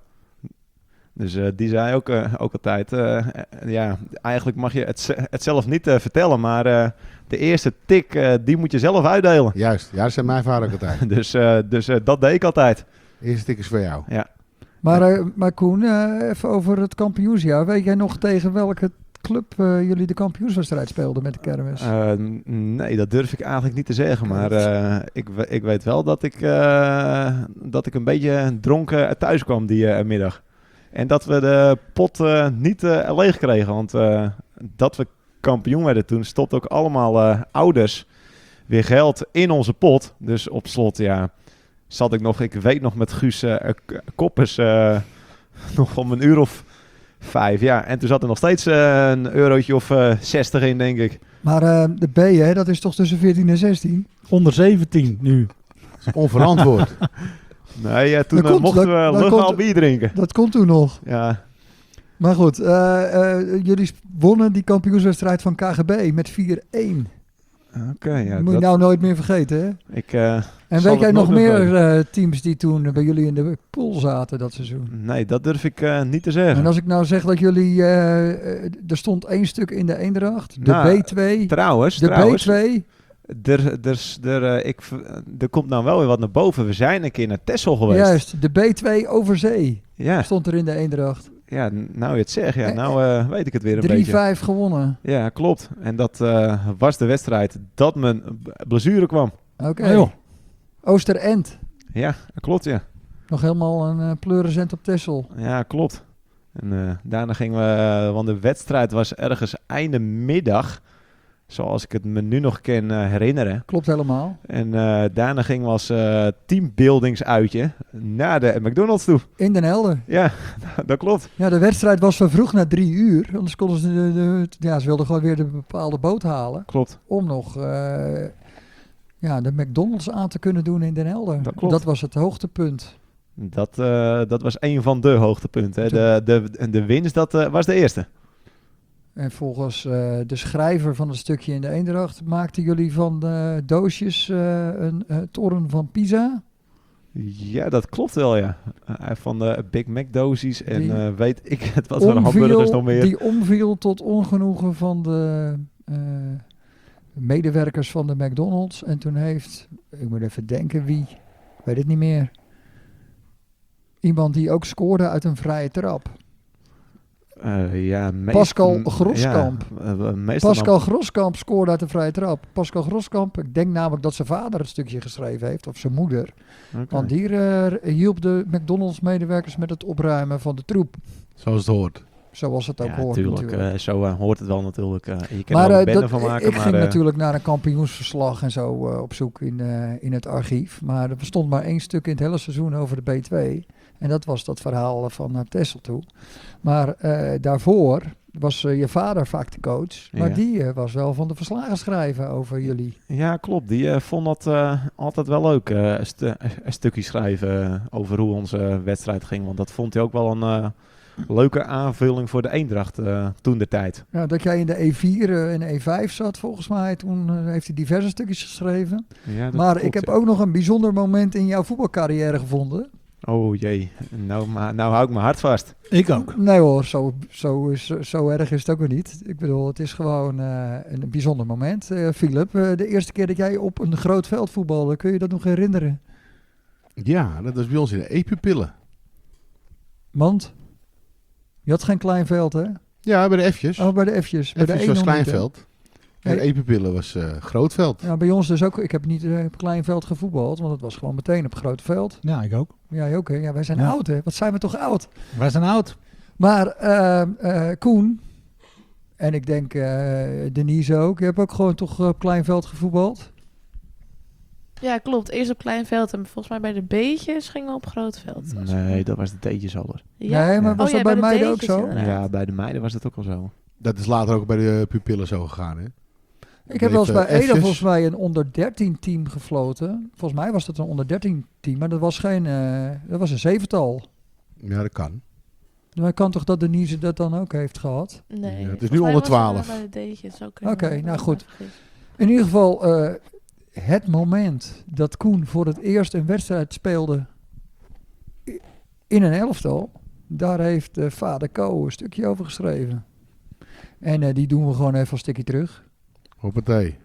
Dus uh, die zei ook, uh, ook altijd... Uh, uh, ja, eigenlijk mag je het, het zelf niet uh, vertellen, maar uh, de eerste tik, uh, die moet je zelf uitdelen. Juist. Ja, dat zei mijn vader ook altijd. Dus, uh, dus uh, dat deed ik altijd. Eerste tik is voor jou. Ja. Maar, uh, maar Koen, uh, even over het kampioensjaar. Weet jij nog tegen welke club uh, jullie de kampioenswedstrijd speelden met de kermis? Uh, nee, dat durf ik eigenlijk niet te zeggen. Maar uh, ik, ik weet wel dat ik, uh, dat ik een beetje dronken thuis kwam die uh, middag. En dat we de pot uh, niet uh, leeg kregen. Want uh, dat we kampioen werden toen, stopte ook allemaal uh, ouders weer geld in onze pot. Dus op slot, ja, zat ik nog, ik weet nog met Guus uh, k- Koppers uh, nog om een uur of vijf. Ja, en toen zat er nog steeds uh, een eurotje of uh, zestig in, denk ik. Maar uh, de B, hè, dat is toch tussen veertien en zestien? Onder zeventien nu. Dat is onverantwoord. Nee, ja, toen Dat uh, komt- mochten dat- we dat legaal komt- bier drinken. Dat komt toen nog. Ja, Maar goed, uh, uh, jullie wonnen die kampioenswedstrijd van K G B met vier één. oké. Okay, ja, Moet je dat- nou nooit meer vergeten, hè? ik, uh, En zal weet het jij nog nooit meer meer uh, teams die toen bij jullie in de pool zaten dat seizoen? Nee, dat durf ik uh, niet te zeggen. En als ik nou zeg dat jullie... uh, uh, er stond één stuk in de Eendracht, de Nou, B twee, Trouwens, de trouwens B twee. er, er, er, uh, ik, er komt nou wel weer wat naar boven. We zijn een keer naar Texel geweest. Juist, de B twee over zee Ja, stond er in de Eendracht. ja, nou je het zegt, ja, nou uh, weet ik het weer een drie beetje. vijf gewonnen. Ja, klopt. En dat uh, was de wedstrijd dat mijn blessure kwam. Oké. Oh, joh. Oosterend. Ja, klopt, ja. Nog helemaal een uh, pleuriscent op Texel. Ja, klopt. En uh, daarna gingen we, uh, want de wedstrijd was ergens einde middag, zoals ik het me nu nog kan uh, herinneren. Klopt helemaal. En uh, daarna gingen we als uh, teambuildingsuitje naar de McDonald's toe. In Den Helder. Ja, dat klopt. Ja, de wedstrijd was van vroeg naar drie uur. Anders konden ze de, de, ja, ze wilden gewoon weer de bepaalde boot halen. Klopt. Om nog uh, ja, de McDonald's aan te kunnen doen in Den Helder. Dat klopt. Dat was het hoogtepunt. Dat, uh, dat was een van de hoogtepunten. Hè. De, de, de winst, dat uh, was de eerste. En volgens uh, de schrijver van het stukje in de Eendracht maakten jullie van de doosjes uh, een uh, toren van Pisa. Ja, dat klopt wel, ja. Uh, van de Big Mac doosjes en Die uh, weet ik het wat voor hamburgers nog meer. Die omviel tot ongenoegen van de uh, medewerkers van de McDonald's. En toen heeft, ik moet even denken wie, ik weet het niet meer. Iemand die ook scoorde uit een vrije trap. Uh, ja, meest, Pascal Groskamp. Ja, uh, meestal Pascal dan, Groskamp scoorde uit een vrije trap. Pascal Groskamp, ik denk namelijk dat zijn vader het stukje geschreven heeft, of zijn moeder. okay. Want die uh, hielp de McDonald's medewerkers met het opruimen van de troep. Zoals het hoort. Zoals het ook ja, hoort tuurlijk, natuurlijk. Uh, zo uh, hoort het wel natuurlijk. Uh, je kan Maar er wel uh, een bende dat, van maken. ik maar, ging uh, natuurlijk naar een kampioensverslag en zo uh, op zoek in, uh, in het archief. Maar er stond maar één stuk in het hele seizoen over de B twee. En dat was dat verhaal van naar Texel toe. Maar uh, daarvoor was uh, je vader vaak de coach. Maar Ja. die uh, was wel van de verslagen schrijven over jullie. Ja, klopt. Die uh, vond dat uh, altijd wel leuk. Uh, een, stu- een stukje schrijven uh, over hoe onze wedstrijd ging. Want dat vond hij ook wel een uh, leuke aanvulling voor de Eendracht uh, toen de tijd. Ja, dat jij in de E vier uh, en E vijf zat volgens mij. Toen uh, heeft hij diverse stukjes geschreven. Ja, dat Maar klopt, ik heb ja. ook nog een bijzonder moment in jouw voetbalcarrière gevonden. Oh jee, nou, maar, nou hou ik mijn hart vast. Ik ook. Nee hoor, zo, zo, is, zo erg is het ook weer niet. Ik bedoel, het is gewoon uh, een bijzonder moment. Uh, Philip, uh, de eerste keer dat jij op een groot veld voetbalde, kun je dat nog herinneren? Ja, dat was bij ons in de E-pupillen. Want je had geen klein veld, hè? Ja, bij de F'jes. Oh, bij de F'jes. Bij F'jes de was E nog klein niet, hè? veld. En de Nee. E-pupillen was uh, groot veld. Ja, bij ons dus ook. Ik heb niet uh, op klein veld gevoetbald, want het was gewoon meteen op groot veld. Ja, ik ook. Ja, ook hè. Ja, wij zijn Ja. oud, hè. Wat zijn we toch oud? Wij zijn oud. Maar uh, uh, Koen, en ik denk uh, Denise ook, je hebt ook gewoon toch op klein veld gevoetbald? Ja, klopt. Eerst op klein veld en volgens mij bij de B'tjes gingen we op groot veld. Nee, dat was de Teetjesalder. Ja? Nee, maar was Oh, ja, dat bij de meiden ook D'tjes zo? inderdaad. Ja, bij de meiden was dat ook al zo. Dat is later ook bij de pupillen zo gegaan, hè? Ik heb wel eens bij Even Ede F'jes. volgens mij een onder dertien team gefloten. Volgens mij was dat een onder dertien team, maar dat was geen, uh, dat was een zevental. Ja, dat kan. Maar kan toch dat Denise dat dan ook heeft gehad? Nee. Ja, het is volgens nu mij onder was het, uh, twaalf. bij de D'tjes ook. Oké, nou goed. In ieder geval, uh, het moment dat Koen voor het eerst een wedstrijd speelde i- in een elftal, daar heeft uh, vader Ko een stukje over geschreven. En uh, die doen we gewoon even een stukje terug. Hoppatee.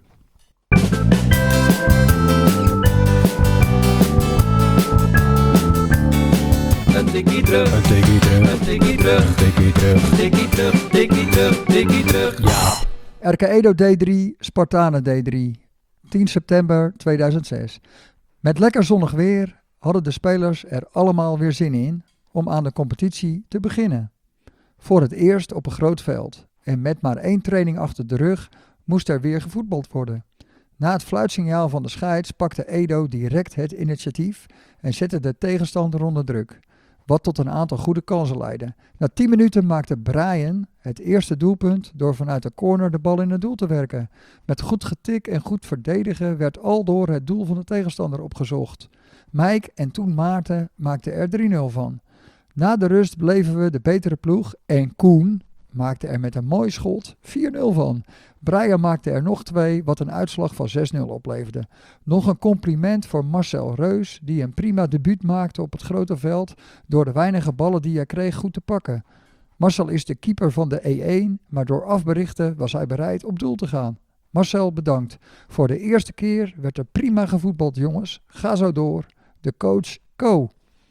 Een tikkie terug, Een tikkie terug, een tikkie terug, tikkie terug. tikkie terug, tikkie terug, tikkie terug. Ja. R K Edo D drie, Spartanen D drie. tien september tweeduizend zes. Met lekker zonnig weer hadden de spelers er allemaal weer zin in om aan de competitie te beginnen. Voor het eerst op een groot veld. En met maar één training achter de rug moest er weer gevoetbald worden. Na het fluitsignaal van de scheids pakte Edo direct het initiatief en zette de tegenstander onder druk. Wat tot een aantal goede kansen leidde. Na tien minuten maakte Brian het eerste doelpunt door vanuit de corner de bal in het doel te werken. Met goed getik en goed verdedigen werd aldoor het doel van de tegenstander opgezocht. Mike en toen Maarten maakten er drie nul van. Na de rust bleven we de betere ploeg en Koen maakte er met een mooi schot vier nul van. Brian maakte er nog twee, wat een uitslag van zes nul opleverde. Nog een compliment voor Marcel Reus, die een prima debuut maakte op het grote veld door de weinige ballen die hij kreeg goed te pakken. Marcel is de keeper van de E één, maar door afberichten was hij bereid op doel te gaan. Marcel, bedankt. Voor de eerste keer werd er prima gevoetbald, jongens. Ga zo door. De coach Ko.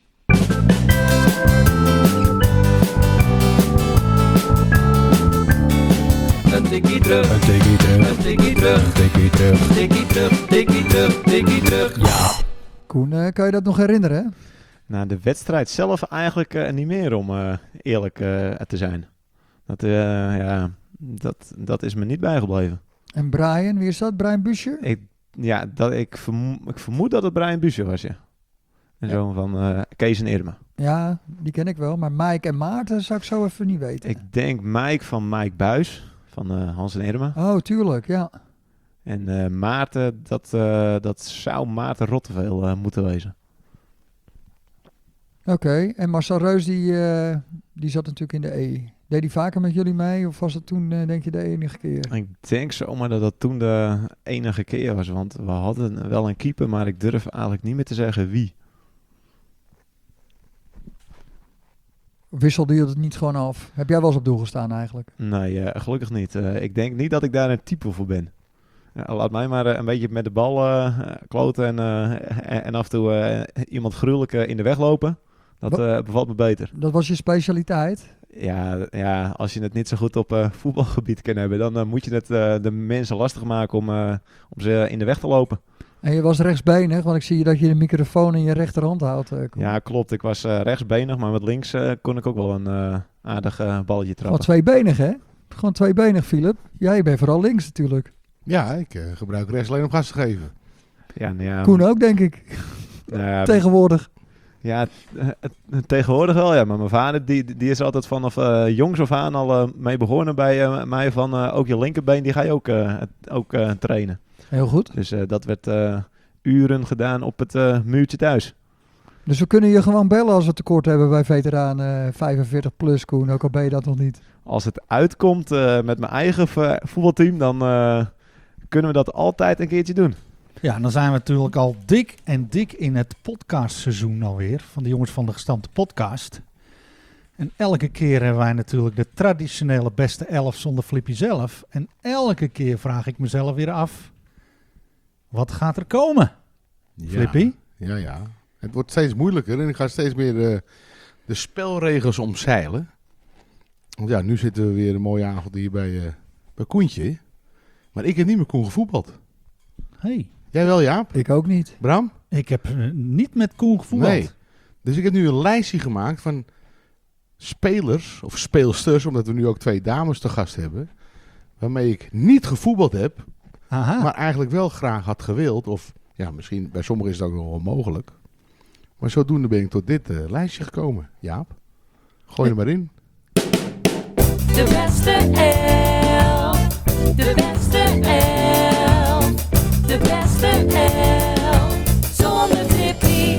Een tikkie terug, Een tikkie terug, een tikkie terug, tikkie terug. tikkie terug, tikkie terug, tikkie terug. Ja. Koen, uh, kan je dat nog herinneren? Nou, de wedstrijd zelf eigenlijk uh, niet meer, om uh, eerlijk uh, te zijn. Dat, uh, ja, dat, dat is me niet bijgebleven. En Brian, wie is dat? Brian Buscher? Ik, ja, dat, ik, vermo- ik vermoed dat het Brian Buescher was, ja. En Ja. zoon van uh, Kees en Irma. Ja, die ken ik wel. Maar Mike en Maarten zou ik zo even niet weten. Ik denk Mike van Mike Buis, van uh, Hans en Irma. Oh, tuurlijk, ja. En uh, Maarten, dat, uh, dat zou Maarten Rotteveel uh, moeten wezen. Oké, okay. En Marcel Reus, die, uh, die zat natuurlijk in de E. Deed hij vaker met jullie mee? Of was het toen, uh, denk je, de enige keer? Ik denk zomaar dat dat toen de enige keer was. Want we hadden wel een keeper, maar ik durf eigenlijk niet meer te zeggen wie. Wisselde je het niet gewoon af? Heb jij wel eens op doel gestaan eigenlijk? Nee, uh, gelukkig niet. Uh, ik denk niet dat ik daar een type voor ben. Uh, laat mij maar uh, een beetje met de bal uh, kloten en, uh, en, en af en toe uh, iemand gruwelijk uh, in de weg lopen. Dat uh, bevalt me beter. Dat was je specialiteit? Ja, ja, als je het niet zo goed op uh, voetbalgebied kan hebben, dan uh, moet je het uh, de mensen lastig maken om, uh, om ze in de weg te lopen. En je was rechtsbenig, want ik zie dat je de microfoon in je rechterhand houdt. Uh, Ja, klopt. Ik was uh, rechtsbenig, maar met links uh, kon ik ook wel een uh, aardig uh, balletje Gewoon trappen. tweebenig, hè? Gewoon tweebenig, Philip. Ja, je bent vooral links natuurlijk. Ja, ik uh, gebruik rechts alleen om gas te geven. Ja, nou ja, Koen ook, denk ik. nou ja, Tegenwoordig. ja, uh, uh, tegenwoordig wel, ja. Maar mijn vader die, die is altijd vanaf uh, jongs af aan al uh, mee begonnen bij uh, mij van uh, ook je linkerbeen, die ga je ook, uh, ook uh, trainen. Heel goed. Dus uh, dat werd uh, uren gedaan op het uh, muurtje thuis. Dus we kunnen je gewoon bellen als we tekort hebben bij veteranen uh, vijfenveertig plus, Koen. Ook al ben je dat nog niet. Als het uitkomt uh, met mijn eigen v- voetbalteam, dan uh, kunnen we dat altijd een keertje doen. Ja, dan zijn we natuurlijk al dik en dik in het podcastseizoen alweer. Van de jongens van de gestampte podcast. En elke keer hebben wij natuurlijk de traditionele beste elf zonder Flippy zelf. En elke keer vraag ik mezelf weer af. Wat gaat er komen? Ja. Flippy? Ja, ja. Het wordt steeds moeilijker en ik ga steeds meer de, de spelregels omzeilen. Want ja, nu zitten we weer een mooie avond hier bij, uh, bij Koentje. Maar ik heb niet meer Koen gevoetbald. Hey, Jij wel, Jaap? Ik ook niet. Bram? ik heb uh, niet met Koen gevoetbald. Nee. Dus ik heb nu een lijstje gemaakt van spelers of speelsters, omdat we nu ook twee dames te gast hebben, waarmee ik niet gevoetbald heb, Aha. maar eigenlijk wel graag had gewild. Of ja, misschien bij sommigen is het ook nog wel mogelijk. Maar zodoende ben ik tot dit uh, lijstje gekomen. Jaap, gooi er maar in. De beste elf. De beste elf. De beste elf. Zonder Flippy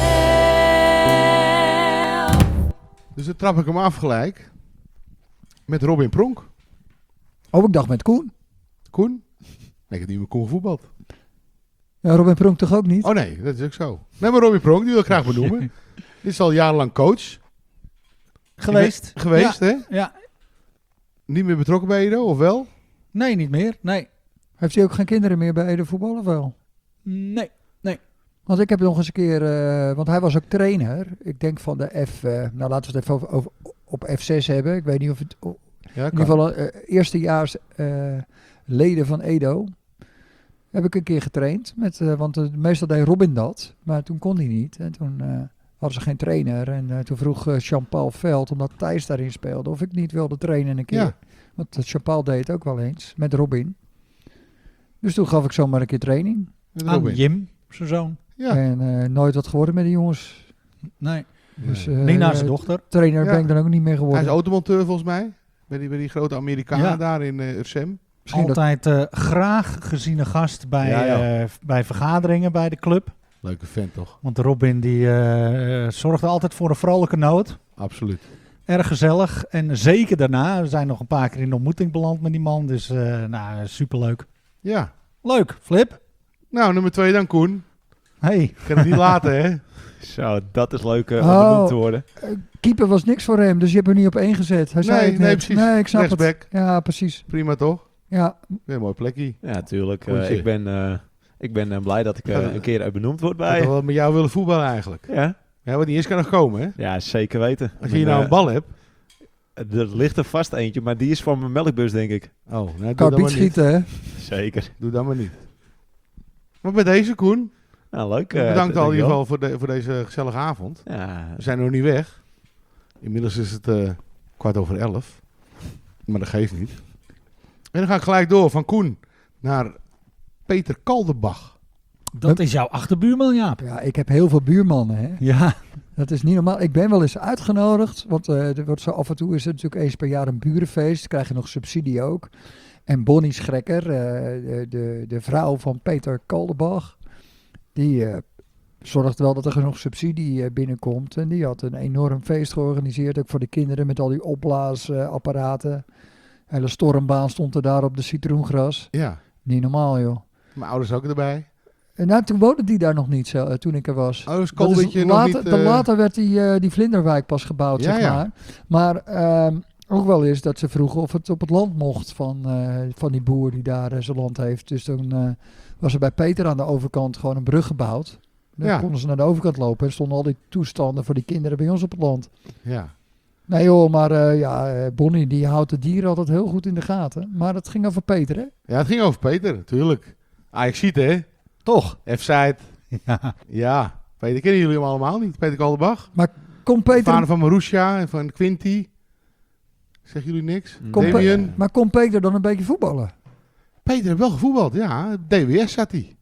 zelf. Dus dan trap ik hem af gelijk met Robin Pronk. Oh, ik dacht met Koen. Koen? Nee, ik heb niet meer Koen gevoetbald. Ja, Robin Pronk toch ook niet? Oh nee, dat is ook zo. Nee, maar Robin Pronk, die wil ik graag benoemen. Dit is al jarenlang coach. Geweest. Geweest, Ja. hè? Ja. Niet meer betrokken bij Edo, of wel? Nee, niet meer. Nee. Heeft hij ook geen kinderen meer bij Ede voetbal of wel? Nee. Want ik heb nog eens een keer, uh, want hij was ook trainer. Ik denk van de F, uh, nou laten we het even over, over, op F zes hebben. Ik weet niet of het, oh, Ja, in ieder geval uh, eerstejaars uh, leden van Edo. Heb ik een keer getraind. Met, uh, want uh, meestal deed Robin dat, maar toen kon hij niet. En toen uh, hadden ze geen trainer. En uh, toen vroeg uh, Jean-Paul Veld, omdat Thijs daarin speelde, of ik niet wilde trainen een keer. Ja. Want uh, Jean-Paul deed het ook wel eens, met Robin. Dus toen gaf ik zomaar een keer training. Met Aan Robin. Jim, zijn zoon. Ja. En uh, nooit wat geworden met die jongens. Nee. Dus, Nee. uh, Nina, zijn dochter. Trainer Ja. ben ik dan ook niet meer Hij geworden. is automonteur volgens mij. Bij die, bij die grote Amerikanen Ja. daar in uh, Ursem. Misschien dat- Altijd uh, graag geziene gast bij, Ja, ja. uh, bij vergaderingen bij de club. Leuke vent toch? Want Robin die uh, zorgde altijd voor een vrolijke noot. Absoluut. Erg gezellig. En zeker daarna. We zijn nog een paar keer in de ontmoeting beland met die man. Dus uh, nou, superleuk. Ja. Leuk, Flip. Nou, nummer twee dan Koen. Hey. Ik kan het niet laten, hè? Zo, dat is leuk uh, om Oh. benoemd te worden. Keeper was niks voor hem, dus je hebt hem niet op één gezet. Hij zei Nee, het nee, net. precies. Nee, ik snap het. Rechtsback. Ja, precies. Prima toch? Ja, Weer een mooi plekje. Ja, tuurlijk. Uh, Goeie. ik ben, uh, ik ben uh, blij dat ik uh, Ja. een keer uh, benoemd word Ik had bij. wel met jou willen voetballen eigenlijk. Ja? Ja, wat niet eens kan nog komen, hè? Ja, zeker weten. Als je hier nou een bal hebt. Er ligt er vast eentje, maar die is voor mijn melkbus, denk ik. Oh, nou, doe kan dan niet maar niet. schieten, hè? Zeker. Doe dan maar niet. Maar bij deze, Koen. Nou, leuk. uh, Bedankt al in ieder dankjewel. geval voor, de, voor deze gezellige avond. Ja, We zijn nog niet weg. Inmiddels is het uh, kwart over elf. Maar dat geeft niet. En dan ga ik gelijk door van Koen naar Peter Kaldenbach. Dat is jouw achterbuurman, Jaap. Ja, ik heb heel veel buurmannen, hè? Ja. Dat is niet normaal. Ik ben wel eens uitgenodigd, want uh, er wordt zo af en toe is er natuurlijk eens per jaar een burenfeest. Krijg je nog subsidie ook. En Bonnie Schrekker, uh, de, de, de vrouw van Peter Kaldenbach, die uh, zorgt wel dat er genoeg subsidie uh, binnenkomt. En die had een enorm feest georganiseerd, ook voor de kinderen met al die opblaasapparaten. Een hele stormbaan stond er daar op de citroengras. Ja, Niet normaal, joh. mijn ouders ook erbij. En nou, toen woonde die daar nog niet, zo, uh, toen ik er was. Oh, is Dat is Koldertje nog later, niet... dan uh, later werd die, uh, die Vlinderwijk pas gebouwd, Ja, zeg ja. maar. Maar ehm, ook wel eens dat ze vroegen of het op het land mocht van, uh, van die boer die daar uh, zijn land heeft. Dus toen uh, was er bij Peter aan de overkant gewoon een brug gebouwd. Dan Ja. konden ze naar de overkant lopen en stonden al die toestanden voor die kinderen bij ons op het land. Ja. Nee joh, maar uh, ja, uh, Bonnie die houdt de dieren altijd heel goed in de gaten. Maar het ging over Peter, hè? ja, het ging over Peter, natuurlijk. Ajax ziet, hè? Toch? F-side. Ja. Ja. Peter kennen jullie hem allemaal niet. Peter Kaldenbach. Kom Peter, Vader van Marussia en van Quinty. Zeggen jullie niks? kom Pe- Damien. maar kon Peter dan een beetje voetballen? Peter heeft wel gevoetbald, ja. D W S zat hij.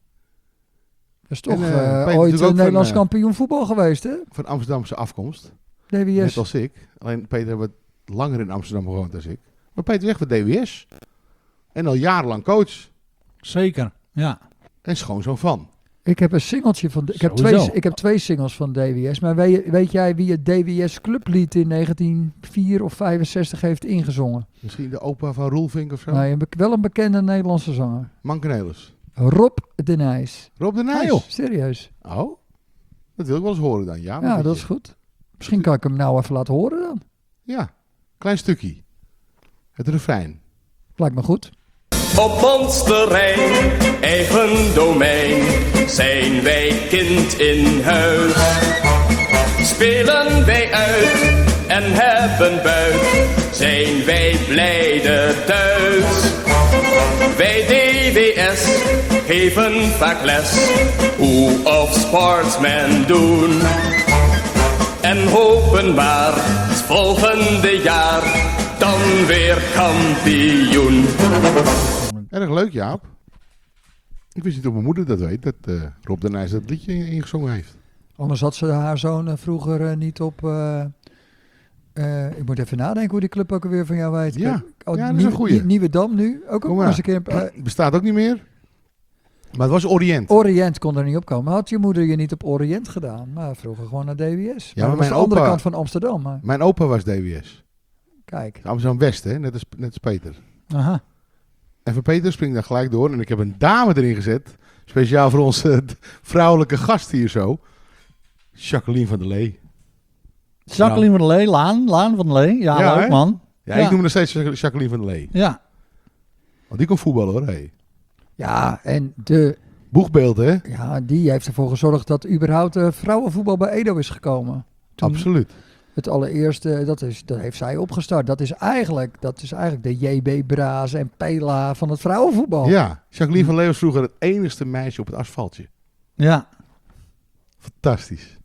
Dat is toch En, uh, uh, Peter ooit natuurlijk ook een Nederlands van, uh, kampioen voetbal geweest, hè? Van Amsterdamse afkomst. D W Net S. als ik. Alleen Peter heeft wat langer in Amsterdam gewoond dan ik. Maar Peter is echt van D W S. En al jarenlang coach. Zeker. Ja. En schoonzoon van. Ik heb een singeltje van. De, ik, heb Sowieso. twee, ik heb twee singles van D W S. Maar weet, je- weet jij wie het D W S clublied in negentien vier of vijfenzestig heeft ingezongen? Misschien de opa van Roelvink of zo. Nee, een be- wel een bekende Nederlandse zanger. Mankenelis. Rob de Nijs. Rob de Nijs. Ah, joh. Serieus. Oh, dat wil ik wel eens horen dan. Ja, Ja, dat is goed. Misschien kan ik hem nou even laten horen dan. Ja, klein stukje. Het refrein. Lijkt me goed. Op ons terrein, eigen domein, zijn wij kind in huis. Spelen wij uit en hebben buit, zijn wij blijde thuis. Wij D W S geven vaak les, hoe of sportsmen doen. En hopen maar, het volgende jaar, dan weer kampioen. Erg leuk, Jaap. Ik wist niet of mijn moeder dat weet, dat uh, Rob de Nijs dat liedje ingezongen heeft. Anders had ze haar zoon uh, vroeger uh, niet op... Uh, uh, ik moet even nadenken hoe die club ook alweer van jou weet. Ja, oh, ja, dat is nieuw, een goeie. Nieuwe Dam nu. Ook Kom ook maar. eens een keer... Uh, Het bestaat ook niet meer. Maar het was Orient. Oriënt kon er niet op komen. Had je moeder je niet op Oriënt gedaan? Maar vroeger gewoon naar D W S. Ja, maar maar dat was mijn de andere opa- kant van Amsterdam. Maar Mijn opa was D W S. kijk. Amsterdam-West, hè? Net als, net als Peter. Aha. En voor Peter springt dan gelijk door. En ik heb een dame erin gezet. Speciaal voor onze uh, vrouwelijke gast hier zo. Jacqueline van der Lee. Jacqueline van der Lee, Laan, Laan van der Lee. Ja, Ja, leuk hè? man. Ja, Ja. ik noem haar nog steeds Jacqueline van der Lee. Ja. Want die kon voetballen hoor. Hey. Ja, en de, Boegbeeld, hè? ja, die heeft ervoor gezorgd dat überhaupt uh, vrouwenvoetbal bij Edo is gekomen. Toen Absoluut. Het allereerste, dat, is, dat heeft zij opgestart. Dat is eigenlijk, dat is eigenlijk de J B Braas en Pela van het vrouwenvoetbal. Ja, Jacqueline van der Lee was vroeger het enigste meisje op het asfaltje. Ja. Fantastisch.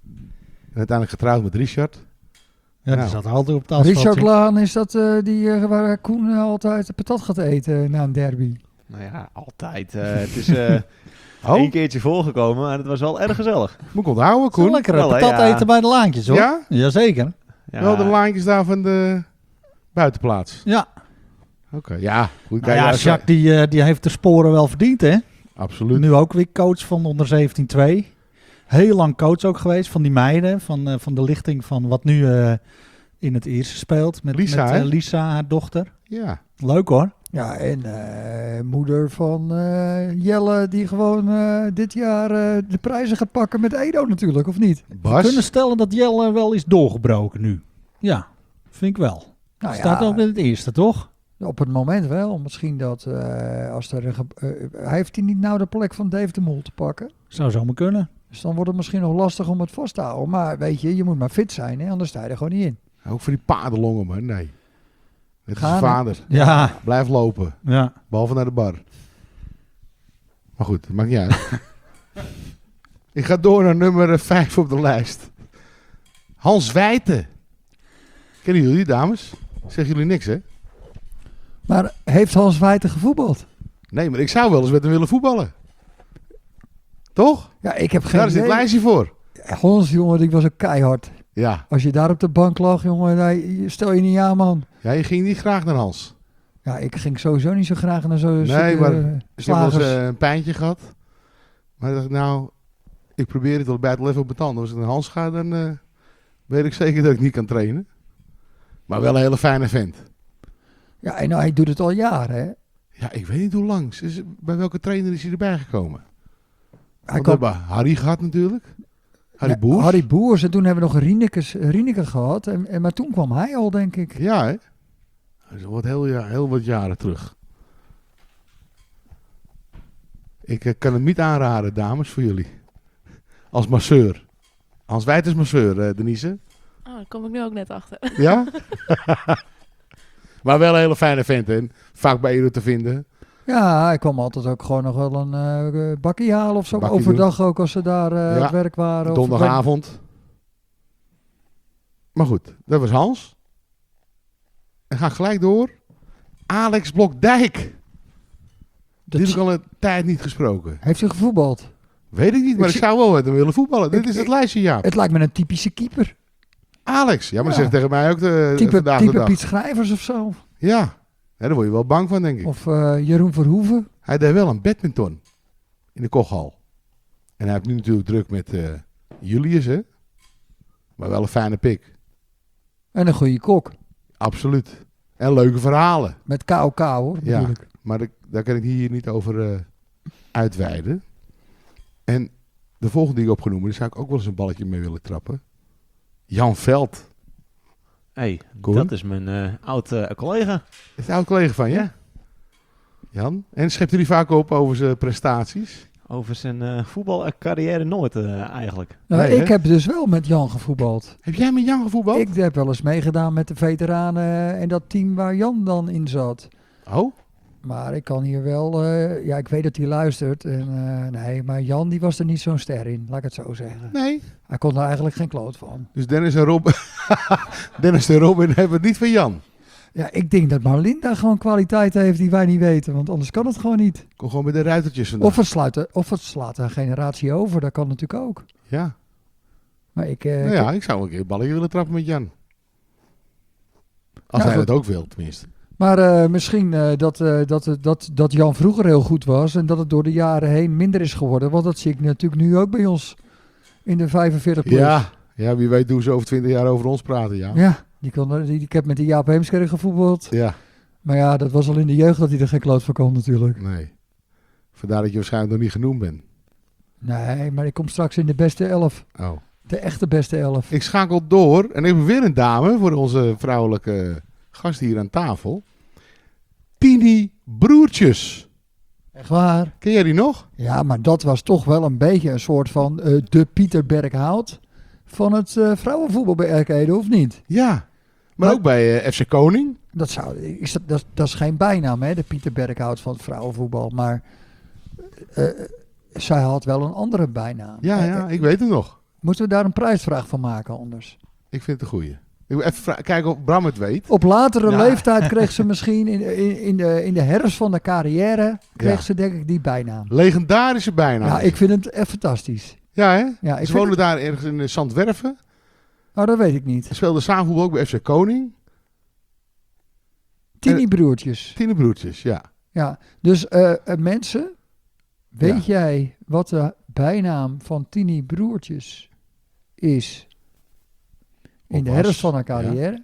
En uiteindelijk getrouwd met Richard. Ja, die Nou. zat altijd op het asfalt. Richard Laan is dat uh, die uh, waar Koen uh, altijd de patat gaat eten na een derby. Nou ja, altijd. Uh, het is uh, Oh, één keertje voorgekomen, maar het was wel erg gezellig. moet ik onthouden, Zo Koen. lekker Wel, hè, patat ja. eten bij de laantjes hoor. Ja? Jazeker. Ja, Wel de lijntjes daar van de buitenplaats. Ja. Oké, ja. Goed, Nou ja, kijk, Jacques die, uh, die heeft de sporen wel verdiend hè. Absoluut. Nu ook weer coach van de onder zeventien twee. Heel lang coach ook geweest van die meiden. Van, uh, van de lichting van wat nu uh, in het eerste speelt. Met Lisa, met, hè? uh, Lisa, haar dochter. Ja. Leuk hoor. Ja, en uh, moeder van uh, Jelle die gewoon uh, dit jaar uh, de prijzen gaat pakken met Edo natuurlijk, of niet? We Bas. kunnen stellen dat Jelle wel is doorgebroken nu. Ja, vind ik wel. Nou Staat ja, ook in het eerste toch? op het moment wel. Misschien dat uh, als er een ge- uh, heeft hij niet nou de plek van Dave de Mol te pakken. Zou zomaar kunnen. Dus dan wordt het misschien nog lastig om het vast te houden. Maar weet je, je moet maar fit zijn, hè? Anders sta je er gewoon niet in. Ook voor die paardenlongen, man. Nee. Net als Gaan, zijn hè? vader. Ja, Blijf lopen. ja. Behalve naar de bar. Maar goed, dat maakt niet uit. Ik ga door naar nummer vijf op de lijst. Hans Wijten. Kennen jullie die, dames? Zeggen jullie niks, hè? Maar heeft Hans Wijten gevoetbald? Nee, maar ik zou wel eens met hem willen voetballen. Toch? Ja, ik heb geen Daar is dit idee. lijstje voor. Hans, jongen, die was ook keihard. Ja. Als je daar op de bank lag, jongen, nee, stel je niet aan, man. Ja, je ging niet graag naar Hans. Ja, ik ging sowieso niet zo graag naar zo'n Nee, maar uh, Ik heb wel eens slagers. eh, een pijntje gehad. Maar ik dacht, nou, ik probeer het al bij het leven op mijn tanden. Als ik naar Hans ga, dan eh, weet ik zeker dat ik niet kan trainen. Maar wel een hele fijne vent. Ja, en nou, hij doet het al jaren, hè. Ja, ik weet niet hoe lang. Is- Bij welke trainer is hij erbij gekomen? Hij Want we kwam, hebben Harry gehad natuurlijk. Harry ja, Boers. Harry Boers. En toen hebben we nog Rienekes, Rieneke gehad. En, en, maar toen kwam hij al, denk ik. Ja, hè? Dat is al wat heel, ja, heel wat jaren terug. Ik eh, kan het niet aanraden, dames, voor jullie. Als masseur. Hans Wijt is masseur, eh, Denise. Oh, daar kom ik nu ook net achter. Ja? Maar wel een hele fijne vent, hè? Vaak bij Edo te vinden. Ja, hij kwam altijd ook gewoon nog wel een uh, bakkie halen of zo. Bakkie Overdag ook als ze daar uh, Ja, aan het werk waren. of- Donderdagavond. Maar goed, dat was Hans. En ga gelijk door. Alex Blokdijk. Dat Die heb ik al een tijd niet gesproken. heeft hij gevoetbald? Weet ik niet, maar Ik ik, zie- zou wel met hem willen voetballen. Dit Ik- is het ik- lijstje, ja. Het lijkt me een typische keeper. Alex. Ja, maar Ja. zeg tegen mij ook de, Type, vandaag de type dag. Piet Schrijvers of zo. Ja. Ja, daar word je wel bang van, denk ik. Of uh, Jeroen Verhoeven. Hij deed wel een badminton in de Kochhal. En hij heeft nu natuurlijk druk met eh, Julius, hè. Maar wel een fijne pik. En een goede kok. Absoluut. En leuke verhalen. Met K O K hoor, Ja. natuurlijk. Maar ik- daar kan ik hier niet over, eh, uitweiden. En de volgende die ik opgenoemd, daar zou ik ook wel eens een balletje mee willen trappen. Jan Veld. Hey, Koen? dat is mijn uh, oud uh, collega. Is een oud collega van je? Ja. Jan? En schept hij vaak op over zijn prestaties? Over zijn uh, voetbalcarrière nooit uh, eigenlijk. Nou, Nee, ik hè? heb dus wel met Jan gevoetbald. Heb jij met Jan gevoetbald? Ik heb wel eens meegedaan met de veteranen en dat team waar Jan dan in zat. Oh? Maar ik kan hier wel... eh, ja, ik weet dat hij luistert. En, eh, nee, maar Jan die was er niet zo'n ster in, laat ik het zo zeggen. Nee. Hij kon er eigenlijk geen kloot van. Dus Dennis en Robin, Dennis en Robin hebben het niet van Jan. Ja, ik denk dat Marlinda gewoon kwaliteit heeft die wij niet weten. Want anders kan het gewoon niet. Kom gewoon met de ruitertjes vandaag. Of het, sluit, of het slaat een generatie over, dat kan natuurlijk ook. Ja. Maar ik... eh, Nou ja, ik zou een keer een balletje willen trappen met Jan. Als Ja, hij goed. dat ook wil, tenminste. Maar eh, misschien eh, dat, eh, dat, eh, dat, dat Jan vroeger heel goed was en dat het door de jaren heen minder is geworden. Want dat zie ik natuurlijk nu ook bij ons in de vijfenveertig plus. Ja. Ja, wie weet hoe ze over twintig jaar over ons praten, ja. Ja, die kon, er- die, ik heb met die Jaap Heemskerk gevoetbald. Ja. Maar ja, dat was al in de jeugd dat hij er geen kloot van kon natuurlijk. Nee. Vandaar dat je waarschijnlijk nog niet genoemd bent. Nee, maar ik kom straks in de beste elf. Oh. De echte beste elf. Ik schakel door en ik heb weer een dame voor onze vrouwelijke gast hier aan tafel. Tini Broertjes. Echt waar? Ken jij die nog? Ja, maar dat was toch wel een beetje een soort van eh, de Pieter Berghout van het eh, vrouwenvoetbal bij R K Ede, of niet? Ja. Maar, Maar- ook bij eh, F C Koning. Dat, zou, is dat, dat, dat is geen bijnaam, hè, de Pieter Berghout van het vrouwenvoetbal. Maar eh, zij had wel een andere bijnaam. Ja, Eh, ja, eh, ik weet hem nog. Moeten we daar een prijsvraag van maken anders? Ik vind het een goeie. Ik wil even vra- kijken of Bram het weet. Op latere Ja. leeftijd kreeg ze misschien in, in, in, de, in de herfst van de carrière, kreeg Ja. ze denk ik die bijnaam. Legendarische bijnaam. Ja, ik vind het echt fantastisch. Ja, hè? Ja, ik Ze vind wonen het- daar ergens in eh, Zandwerven. Oh, dat weet ik niet. Ze speelden samen ook bij F C Koning. Tini broertjes. Tini Broertjes, ja. Ja, dus eh, eh, mensen, weet Ja. jij wat de bijnaam van Tini broertjes is in Of de was. herfst van haar carrière?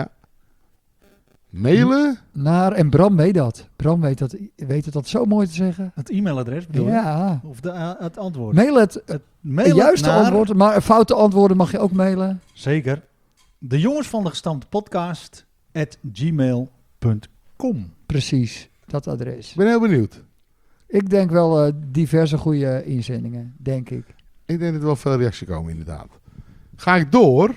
Mailen? Naar, en Bram weet dat. Bram weet, dat, weet het dat zo mooi te zeggen. Het e-mailadres bedoel je? Ja, Of de, eh, het antwoord? mail het. Mail Het juiste naar- antwoord, maar foute antwoorden mag je ook mailen. Zeker. De jongens van de gestampte podcast at gmail punt com. Precies, dat adres. Ik ben heel benieuwd. Ik denk wel eh, diverse goede inzendingen, denk ik. Ik denk dat er wel veel reacties komen, inderdaad. Ga ik door.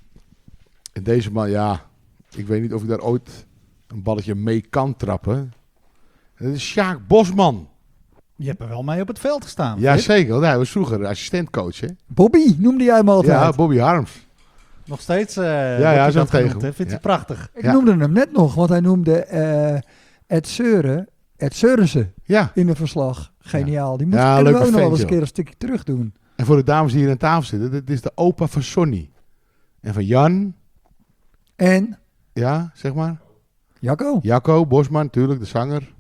En deze man, ja, ik weet niet of ik daar ooit een balletje mee kan trappen. Dat is Sjaak Bosman. Je hebt er wel mee op het veld gestaan. Ja, Flip. zeker. Want hij was vroeger assistentcoach, hè? Bobby noemde jij hem altijd. Ja, Bobby Harms. Nog steeds uh, ja, wordt hij zo dat tegen. genoemd, hè? Vindt Ja. hij prachtig. Ik Ja. noemde hem net nog, want hij noemde eh Ed Seuren, Ed Seurensen Ja. in een verslag. Geniaal. Die moet Ja, kunnen we leuke ook nog wel vent, eens een joh. keer een stukje terug doen. En voor de dames die hier aan tafel zitten, dit is de opa van Sonny. En van Jan, En ja, zeg maar. Jacco. Jacco Bosman, natuurlijk, de zanger.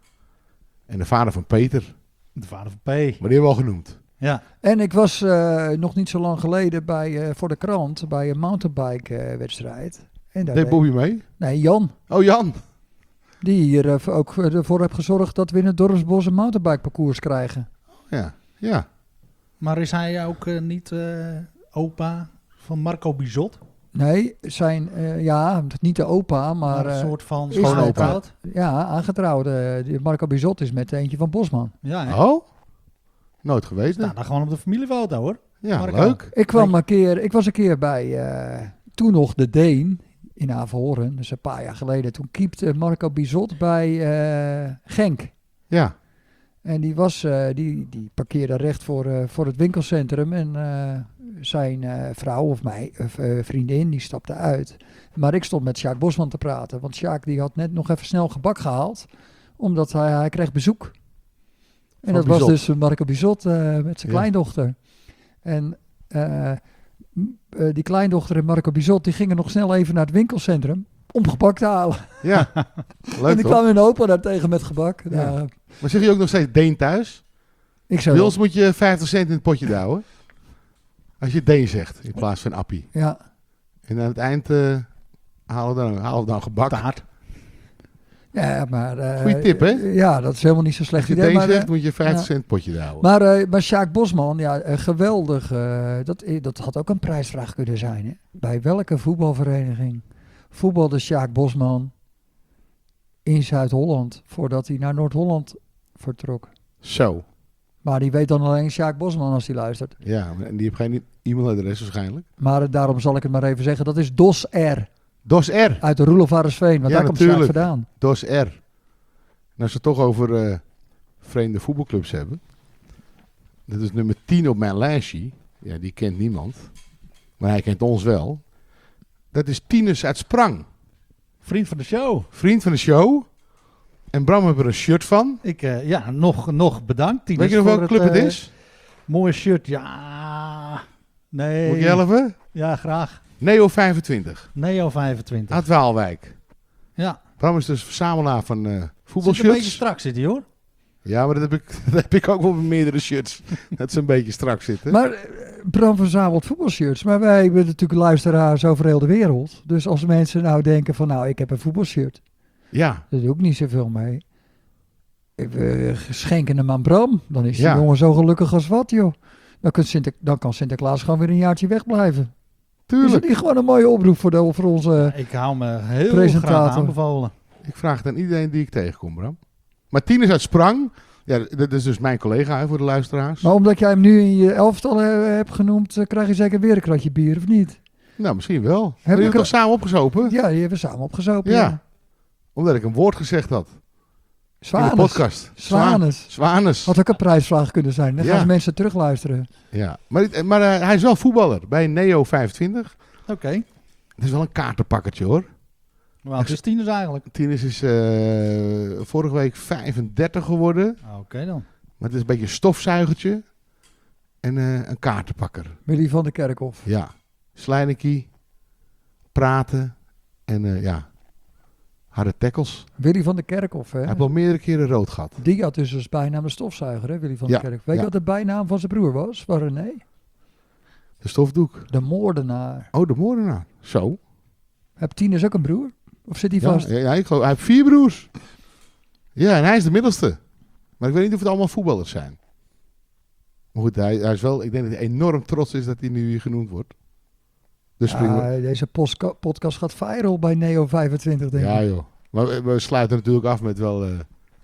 En de vader van Peter. De vader van P. Maar die hebben we al genoemd. Ja. En ik was eh, nog niet zo lang geleden bij, eh, voor de krant bij een mountainbike eh, wedstrijd. En daar Deed deed- Bobby mee? Nee, Jan. Oh, Jan. Die hier eh, ook ervoor heeft gezorgd dat we in het Dorpsbos een mountainbike parcours krijgen. Ja, ja. Maar is hij ook eh, niet eh, opa van Marco Bizot? Nee, zijn, eh, ja, niet de opa, maar Maar een eh, soort van is Schoonopa. aangetrouwd? ja, aangetrouwd. eh, die Marco Bizot is met eentje van Bosman. Ja, hè? Oh? Nooit geweten. Staat daar gewoon op de familiefoto hoor. Ja, Marco. leuk. Ik, kwam een keer, ik was een keer bij, eh, toen nog de Deen in Averhoorn, dus een paar jaar geleden. Toen keepte Marco Bizot bij eh, Genk. Ja. En die, was, eh, die, die parkeerde recht voor, eh, voor het winkelcentrum. En eh, zijn eh, vrouw of mij, of, eh, vriendin, die stapte uit. Maar ik stond met Sjaak Bosman te praten. Want Sjaak die had net nog even snel gebak gehaald. Omdat hij, hij kreeg bezoek. En Van dat was Bizot. dus Marco Bizot eh, met zijn Ja. kleindochter. En eh, m- eh, die kleindochter en Marco Bizot die gingen nog snel even naar het winkelcentrum. Om gebak te halen. Ja. en Leuk die toch? kwam hun opa daar tegen met gebak. Ja. Nou, Maar zeg je ook nog steeds Deen thuis? ik zou Bij ons moet je vijftig cent in het potje douwen. Als je Deen zegt, in plaats van Appie. ja. En aan het eind eh, halen, we dan, halen we dan gebak. Taart. Ja, maar... eh, Goeie tip, hè? Ja, dat is helemaal niet zo slecht Als je idee. deze Maar, zegt, eh, moet je vijftig ja. cent potje daar houden. maar, eh, maar Sjaak Bosman, ja, eh, geweldig. eh, dat, eh, dat had ook een prijsvraag kunnen zijn. Hè? Bij welke voetbalvereniging voetbalde Sjaak Bosman in Zuid-Holland voordat hij naar Noord-Holland vertrok? Zo. Maar die weet dan alleen Sjaak Bosman als hij luistert. Ja, en die heeft geen e-mailadres waarschijnlijk. Maar eh, daarom zal ik het maar even zeggen. Dat is Dos R. Dos R. Uit de Roelof Arendsveen. Want Ja, daar komt Sjaak natuurlijk. vandaan. Dos R. En als we het toch over eh, vreemde voetbalclubs hebben. Dat is nummer tien op mijn lijstje. Ja, die kent niemand. Maar hij kent ons wel. Dat is Tinus uit Sprang. Vriend van de show. Vriend van de show. En Bram heeft er een shirt van. Ik, eh, ja, nog, nog bedankt. Tinus, Weet je nog voor welke club het eh, is? Mooie shirt. Ja. Nee. Moet ik je helpen? Ja, graag. Neo vijfentwintig. Neo vijfentwintig. Uit Waalwijk. Ja. Bram is dus verzamelaar van eh Zit een beetje voetbalshirts. strak zit hij hoor. Ja, maar dat heb, ik, dat heb ik ook wel met meerdere shirts. Dat ze een beetje strak zitten. Maar eh, Bram verzamelt voetbalshirts. Maar wij hebben natuurlijk luisteraars over heel de wereld. Dus als mensen nou denken van nou, ik heb een voetbalshirt. Ja, Daar doe ik niet zoveel mee. Ik, eh, schenken hem aan Bram. Dan is die Ja. jongen zo gelukkig als wat, joh. Dan, kunt Sinter, dan kan Sinterklaas gewoon weer een jaartje wegblijven. Is het tuurlijk. niet gewoon een mooie oproep voor, de, voor onze... Ik hou me heel Presentator. graag aanbevolen. Ik vraag het aan iedereen die ik tegenkom, Bram. Maar Tinus uit Sprang. Ja, dat is dus mijn collega hè, voor de luisteraars. Maar omdat jij hem nu in je elftal eh, hebt genoemd, eh, krijg je zeker weer een kratje bier, of niet? Nou, misschien wel. Hebben ik jullie er- toch samen opgezopen? Ja, die hebben we samen opgezopen. Ja. Ja. Omdat ik een woord gezegd had. In de Zwanes. podcast. Zwanes. Zwanes. Had ook een prijsvraag kunnen zijn. Dan Ja. gaan ze mensen terugluisteren. Ja. Maar, dit- maar eh, hij is wel voetballer bij Neo vijfentwintig. Oké. Het is wel een kaartenpakkertje hoor. Maar wat is Tinus eigenlijk? Tinus is eh, vorige week vijfendertig geworden. Oké dan. Maar het is een beetje een stofzuigertje. En eh, een kaartenpakker. Willy van der Kerkhof. Ja. Slijnekie. Praten. En eh, ja. Harde tackles. Willy van der Kerkhof, hè? Hij heeft al meerdere keren rood gehad. Die had dus als bijnaam de stofzuiger, hè, Willy van Ja, der Kerkhof. Weet je ja. wat de bijnaam van zijn broer was? Van René? De stofdoek. De moordenaar. Oh, de moordenaar. Zo. Heb Tinus ook een broer? Of zit hij Ja, vast? ja, ja, ik geloof, hij heeft vier broers. Ja, en hij is de middelste. Maar ik weet niet of het allemaal voetballers zijn. Maar goed, hij, hij is wel, ik denk dat hij enorm trots is dat hij nu hier genoemd wordt. Dus springen we- Ah, deze postka- podcast gaat viral bij Neo vijfentwintig, denk Ja ik. joh. Maar we, we sluiten natuurlijk af met wel eh,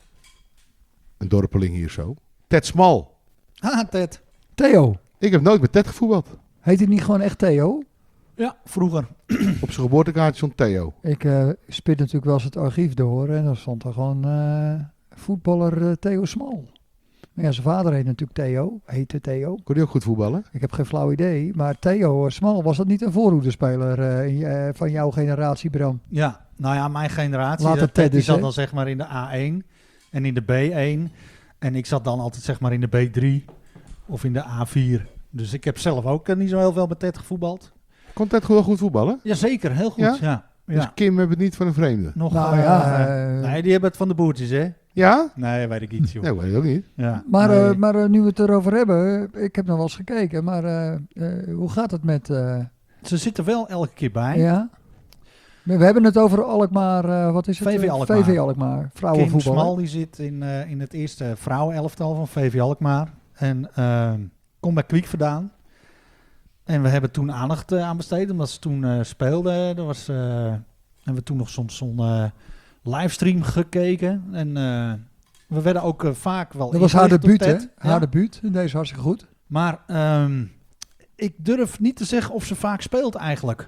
een dorpeling hier zo. Ted Smal. Ah, Ted. Theo. Ik heb nooit met Ted gevoetbald. Heet hij niet gewoon echt Theo? Ja, vroeger. Op zijn geboortekaartje stond Theo. Ik eh spit natuurlijk wel eens het archief door en dan stond er gewoon eh, voetballer eh, Theo Smal. Maar ja, zijn vader heet natuurlijk Theo, heette Theo. Kon hij ook goed voetballen? Ik heb geen flauw idee, maar Theo Smal, was dat niet een voorhoederspeler eh, in je- eh, van jouw generatie, Bram? Ja, nou ja, mijn generatie. Later dat Ted Ted, die dus, zat hè? dan zeg maar in de A één en in de B één. En ik zat dan altijd zeg maar in de B drie of in de A vier. Dus ik heb zelf ook eh, niet zo heel veel met Ted gevoetbald. Kon Ted gewoon goed voetballen? Jazeker, heel goed. Ja? Ja. Ja. Dus Kim heeft het niet van een vreemde. Nog, Nou eh, ja, eh, eh, nee, die hebben het van de boertjes, hè? Ja? Nee, weet ik niet, joh. Nee, ik weet het ook niet. Ja, Maar, nee. eh, maar eh, nu we het erover hebben, eh, ik heb nog wel eens gekeken, maar eh, eh, hoe gaat het met... eh, Ze zitten wel elke keer bij. ja? We, we hebben het over Alkmaar, eh, wat is het? V V Eh, Alkmaar. V V Alkmaar, Kim vrouwenvoetbal. hè? Smal die zit in, eh, in het eerste vrouwenelftal van V V Alkmaar. En eh, komt bij Kwiek vandaan. En we hebben toen aandacht eh, aan besteed, omdat ze toen eh, speelden. Er was, eh, hebben we toen nog soms zo'n eh, livestream gekeken. En eh, we werden ook eh, vaak wel Dat was haar ingelicht door debuut, hè? Ted. Haar Ja. debuut, en deze is hartstikke goed. Maar ehm, ik durf niet te zeggen of ze vaak speelt eigenlijk.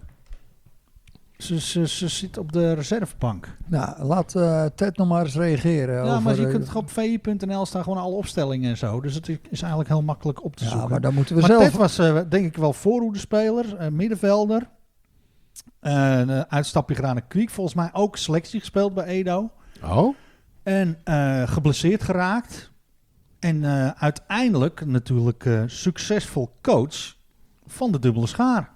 Ze, ze, ze zit op de reservebank. Nou, laat eh, Ted nog maar eens reageren. Ja, over, maar je eh, kunt gewoon op v i punt n l staan gewoon alle opstellingen en zo. Dus het is eigenlijk heel makkelijk op te Ja, zoeken. maar dan moeten we Maar zelf... Ted was eh, denk ik wel voorhoedenspeler, eh, middenvelder. Eh, een uitstapje gedaan naar Kwiek. Volgens mij ook selectie gespeeld bij Edo. Oh? En eh, geblesseerd geraakt. En eh, uiteindelijk natuurlijk eh, succesvol coach van de dubbele schaar.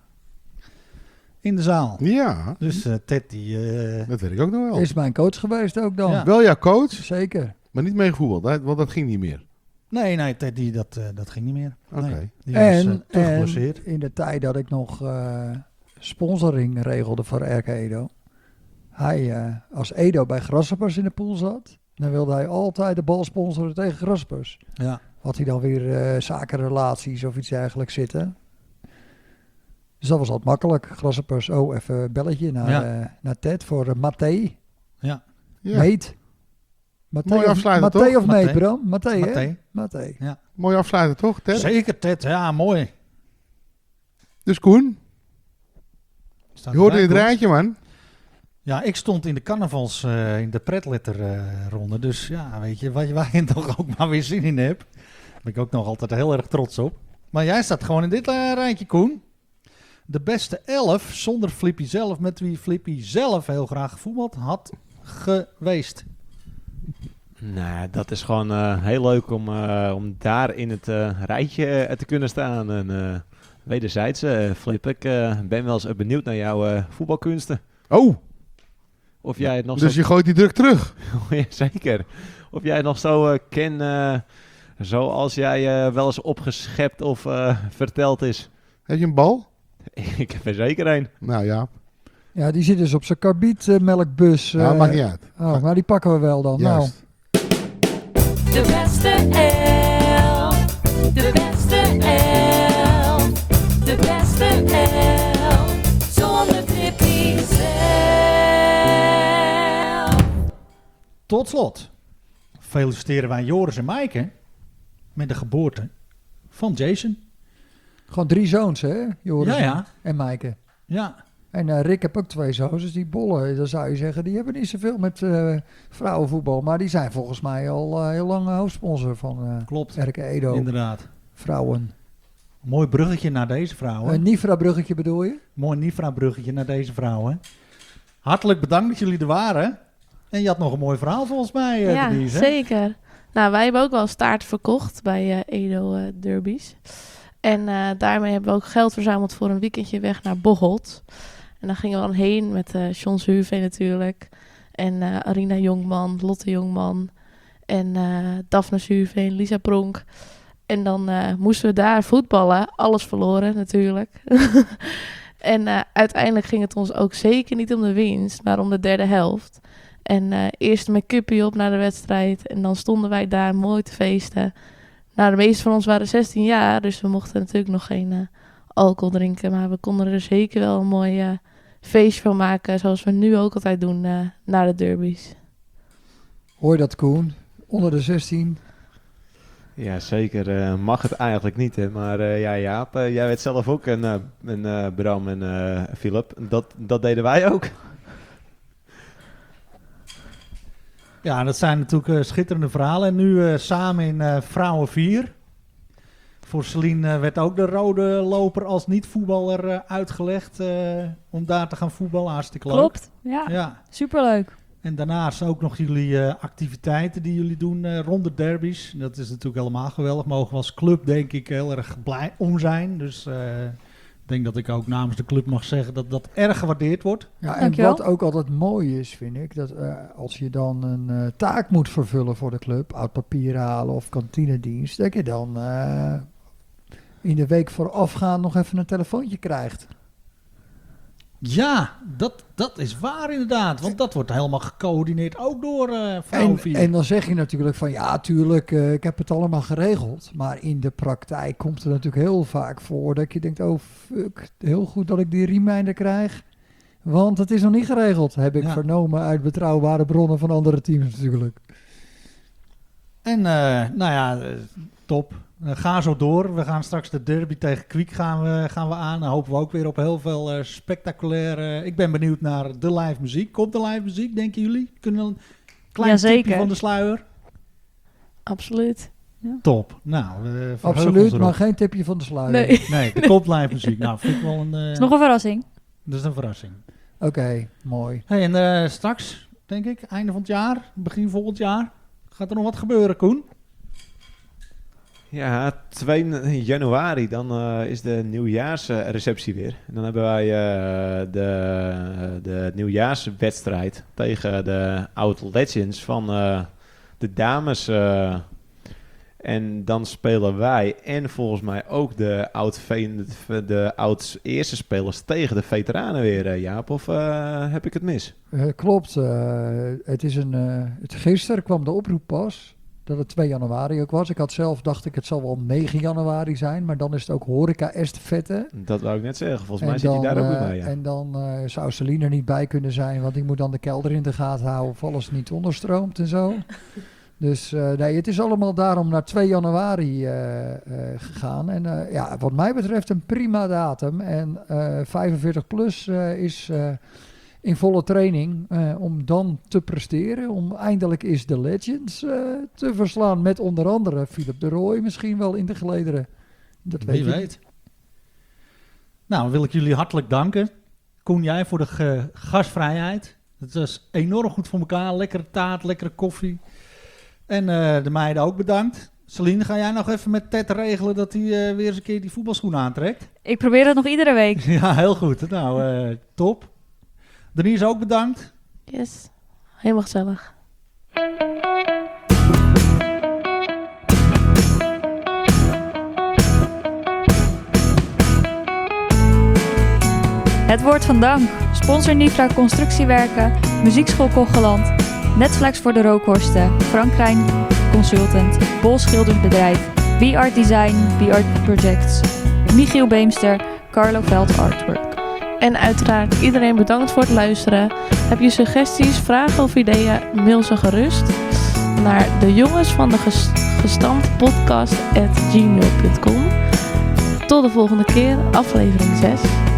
In de zaal. Ja, Dus eh, Ted die... eh, dat weet ik ook nog wel. Is mijn coach geweest ook dan. Ja. Wel jouw coach, Zeker. maar niet mee gevoetbald, hè? Want dat ging niet meer. nee, nee, Ted die, dat, eh, dat ging niet meer. Oké. Nee, die was eh, En, te en geblesseerd. in de tijd dat ik nog eh, sponsoring regelde voor R K Edo, Hij, eh, als Edo bij Grasshoppers in de pool zat, dan wilde hij altijd de bal sponsoren tegen Grasshoppers. Ja. Had hij dan weer eh, zakenrelaties of iets dergelijks zitten. Dus dat was altijd makkelijk. Grasshoppers, oh, even een belletje naar, Ja. eh, naar Ted voor uh, Mathé. Ja. Ja. Meet. Mathé Mooi of- afsluiten, Mathé toch? of Meet, Mathé. Bram? Mathé, hè? Mathé. Mathé. Mooi afsluiten, toch, Ted? Zeker, Ted. Ja, mooi. Dus Koen, Staat je hoort in erbij, het Koen. rijtje, man. Ja, ik stond in de carnavals, eh, in de pretletterronde. dus ja, weet je, waar je, waar je toch ook maar weer zin in hebt. Daar ben ik ook nog altijd heel erg trots op. Maar jij staat gewoon in dit eh, rijtje, Koen. De beste elf, zonder Flippy zelf, met wie Flippy zelf heel graag gevoetbald had geweest. Nou, dat is gewoon eh, heel leuk om, eh, om daar in het eh, rijtje eh, te kunnen staan. En uh, wederzijds, eh, Flip, ik eh, ben wel eens benieuwd naar jouw eh, voetbalkunsten. Oh, Of jij het nog dus zo... je gooit die druk terug. Ja, zeker. Of jij het nog zo uh, ken uh, zoals jij uh, wel eens opgeschept of uh, verteld is. Heb je een bal? Ik heb er zeker een. Nou ja, Ja, die zit dus op zijn karbietmelkbus. ja eh, maakt niet uit. oh, maar die pakken we wel dan. Nou, Juist. De beste elf. De beste elf. De beste elf. Zonder Flippy zelf. Tot slot feliciteren wij Joris en Maaike met de geboorte van Jason. gewoon drie zoons, hè? Joris Ja, ja. en Maaike. Ja, En eh, Rick heb ook twee zoons, dus die bollen, dan zou je zeggen, die hebben niet zoveel met eh, vrouwenvoetbal. Maar die zijn volgens mij al eh, heel lang hoofdsponsor van eh klopt. R K Edo. Inderdaad. Vrouwen. Mooi bruggetje naar deze vrouwen. Een Nifra-bruggetje bedoel je? Mooi Nifra-bruggetje naar deze vrouwen. Hartelijk bedankt dat jullie er waren. En je had nog een mooi verhaal volgens mij, eh, Ja, Denise, hè? zeker. Nou, wij hebben ook wel staart verkocht bij eh, Edo eh, Derbies. En eh, daarmee hebben we ook geld verzameld voor een weekendje weg naar Bocholt. En daar gingen we dan heen met uh, John Zuurveen natuurlijk. En uh, Arina Jongman, Lotte Jongman. En uh, Daphne Zuurveen, Lisa Pronk. En dan uh, moesten we daar voetballen. Alles verloren natuurlijk. En uh, uiteindelijk ging het ons ook zeker niet om de winst, maar om de derde helft. En uh, eerst met Cuppie op naar de wedstrijd. En dan stonden wij daar mooi te feesten. Nou, de meeste van ons waren zestien jaar. Dus we mochten natuurlijk nog geen uh, alcohol drinken. Maar we konden er zeker wel een mooi uh, feestje van maken. Zoals we nu ook altijd doen uh, na de derbies. Hoor je dat, Koen? Onder de zestien. Ja, zeker. Uh, mag het eigenlijk niet, hè. Maar uh, ja, Jaap, uh, jij weet zelf ook. En, uh, en uh, Bram en uh, Philip. Dat, dat deden wij ook. Ja, dat zijn natuurlijk uh, schitterende verhalen. En nu uh, samen in uh, Vrouwen vier. Voor Celine uh, werd ook de rode loper als niet-voetballer uh, uitgelegd. Uh, om daar te gaan voetballen. Hartstikke leuk. Klopt, ja. Ja. Superleuk. En daarnaast ook nog jullie uh, activiteiten die jullie doen uh, rond de derbies. Dat is natuurlijk helemaal geweldig. Mogen we als club denk ik heel erg blij om zijn. Dus uh, ik denk dat ik ook namens de club mag zeggen dat dat erg gewaardeerd wordt. Ja, en Dankjewel. wat ook altijd mooi is, vind ik, dat uh, als je dan een uh, taak moet vervullen voor de club, oud papier halen of kantinedienst, dat je dan uh, in de week voorafgaand nog even een telefoontje krijgt. Ja, dat, dat is waar inderdaad. Want dat wordt helemaal gecoördineerd ook door uh, Vrouwen En, vier. en dan zeg je natuurlijk van ja, tuurlijk, uh, ik heb het allemaal geregeld. Maar in de praktijk komt er natuurlijk heel vaak voor dat je denkt, oh fuck, heel goed dat ik die reminder krijg. Want het is nog niet geregeld, heb ik Ja. vernomen uit betrouwbare bronnen van andere teams natuurlijk. En uh, nou ja, uh, top. Uh, ga zo door. We gaan straks de derby tegen Kwiek gaan we, gaan we aan. Dan hopen we ook weer op heel veel uh, spectaculaire... Ik ben benieuwd naar de live muziek. Komt de live muziek, denken jullie? Kunnen we een klein Jazeker. tipje van de sluier? Absoluut. Top. Nou, we verheugen ons Absoluut, erop. maar geen tipje van de sluier. Nee. Nee, er komt live muziek. Nou, vind ik wel een... Uh, Het is nog een verrassing. dat is een verrassing. Oké, mooi. Hey, en uh, straks, denk ik, einde van het jaar, begin volgend jaar... Gaat er nog wat gebeuren, Koen? Ja, twee januari, dan uh, is de nieuwjaarsreceptie weer. En dan hebben wij uh, de, de nieuwjaarswedstrijd tegen de Oud Legends van uh, de dames. Uh, En dan spelen wij en volgens mij ook de oud de oud eerste spelers tegen de veteranen weer, uh, Jaap. Of uh, heb ik het mis? Uh, klopt. Uh, het is een, uh, het, gisteren kwam de oproep pas dat het twee januari ook was. Ik had zelf, dacht ik, het zal wel negen januari zijn. Maar dan is het ook horeca estafette. Dat wou ik net zeggen. Volgens en mij dan, zit hij daar ook uh, weer bij. Ja. En dan uh, zou Celine er niet bij kunnen zijn. Want die moet dan de kelder in de gaten houden of alles niet onderstroomt en zo. Dus uh, nee, het is allemaal daarom naar twee januari uh, uh, gegaan. En uh, ja, wat mij betreft een prima datum. En uh, vijfenveertig plus uh, is uh, in volle training uh, om dan te presteren. Om eindelijk is de Legends uh, te verslaan met onder andere Philip de Rooij misschien wel in de gelederen. Dat weet Wie je weet. niet. Nou, dan wil ik jullie hartelijk danken. Koen, jij voor de ge- gastvrijheid. Het was enorm goed voor elkaar. Lekkere taart, lekkere koffie. En uh, de meiden ook bedankt. Celine, ga jij nog even met Ted regelen dat hij uh, weer eens een keer die voetbalschoen aantrekt? Ik probeer het nog iedere week. Ja, heel goed. Nou, uh, top. Denise ook bedankt. Yes, helemaal gezellig. Het woord van dank. Sponsor Nifra Constructiewerken, Muziekschool Kocheland, Netflix voor de Rookhorsten, Frank Krijn Consultant, Bol Schildersbedrijf, B-Art Design, B-Art Projects, Michiel Beemster, Carlo Veld Artwork. En uiteraard iedereen bedankt voor het luisteren. Heb je suggesties, vragen of ideeën, mail ze gerust naar de jongens van de gestampt podcast at gmail dot com. Tot de volgende keer, aflevering zes.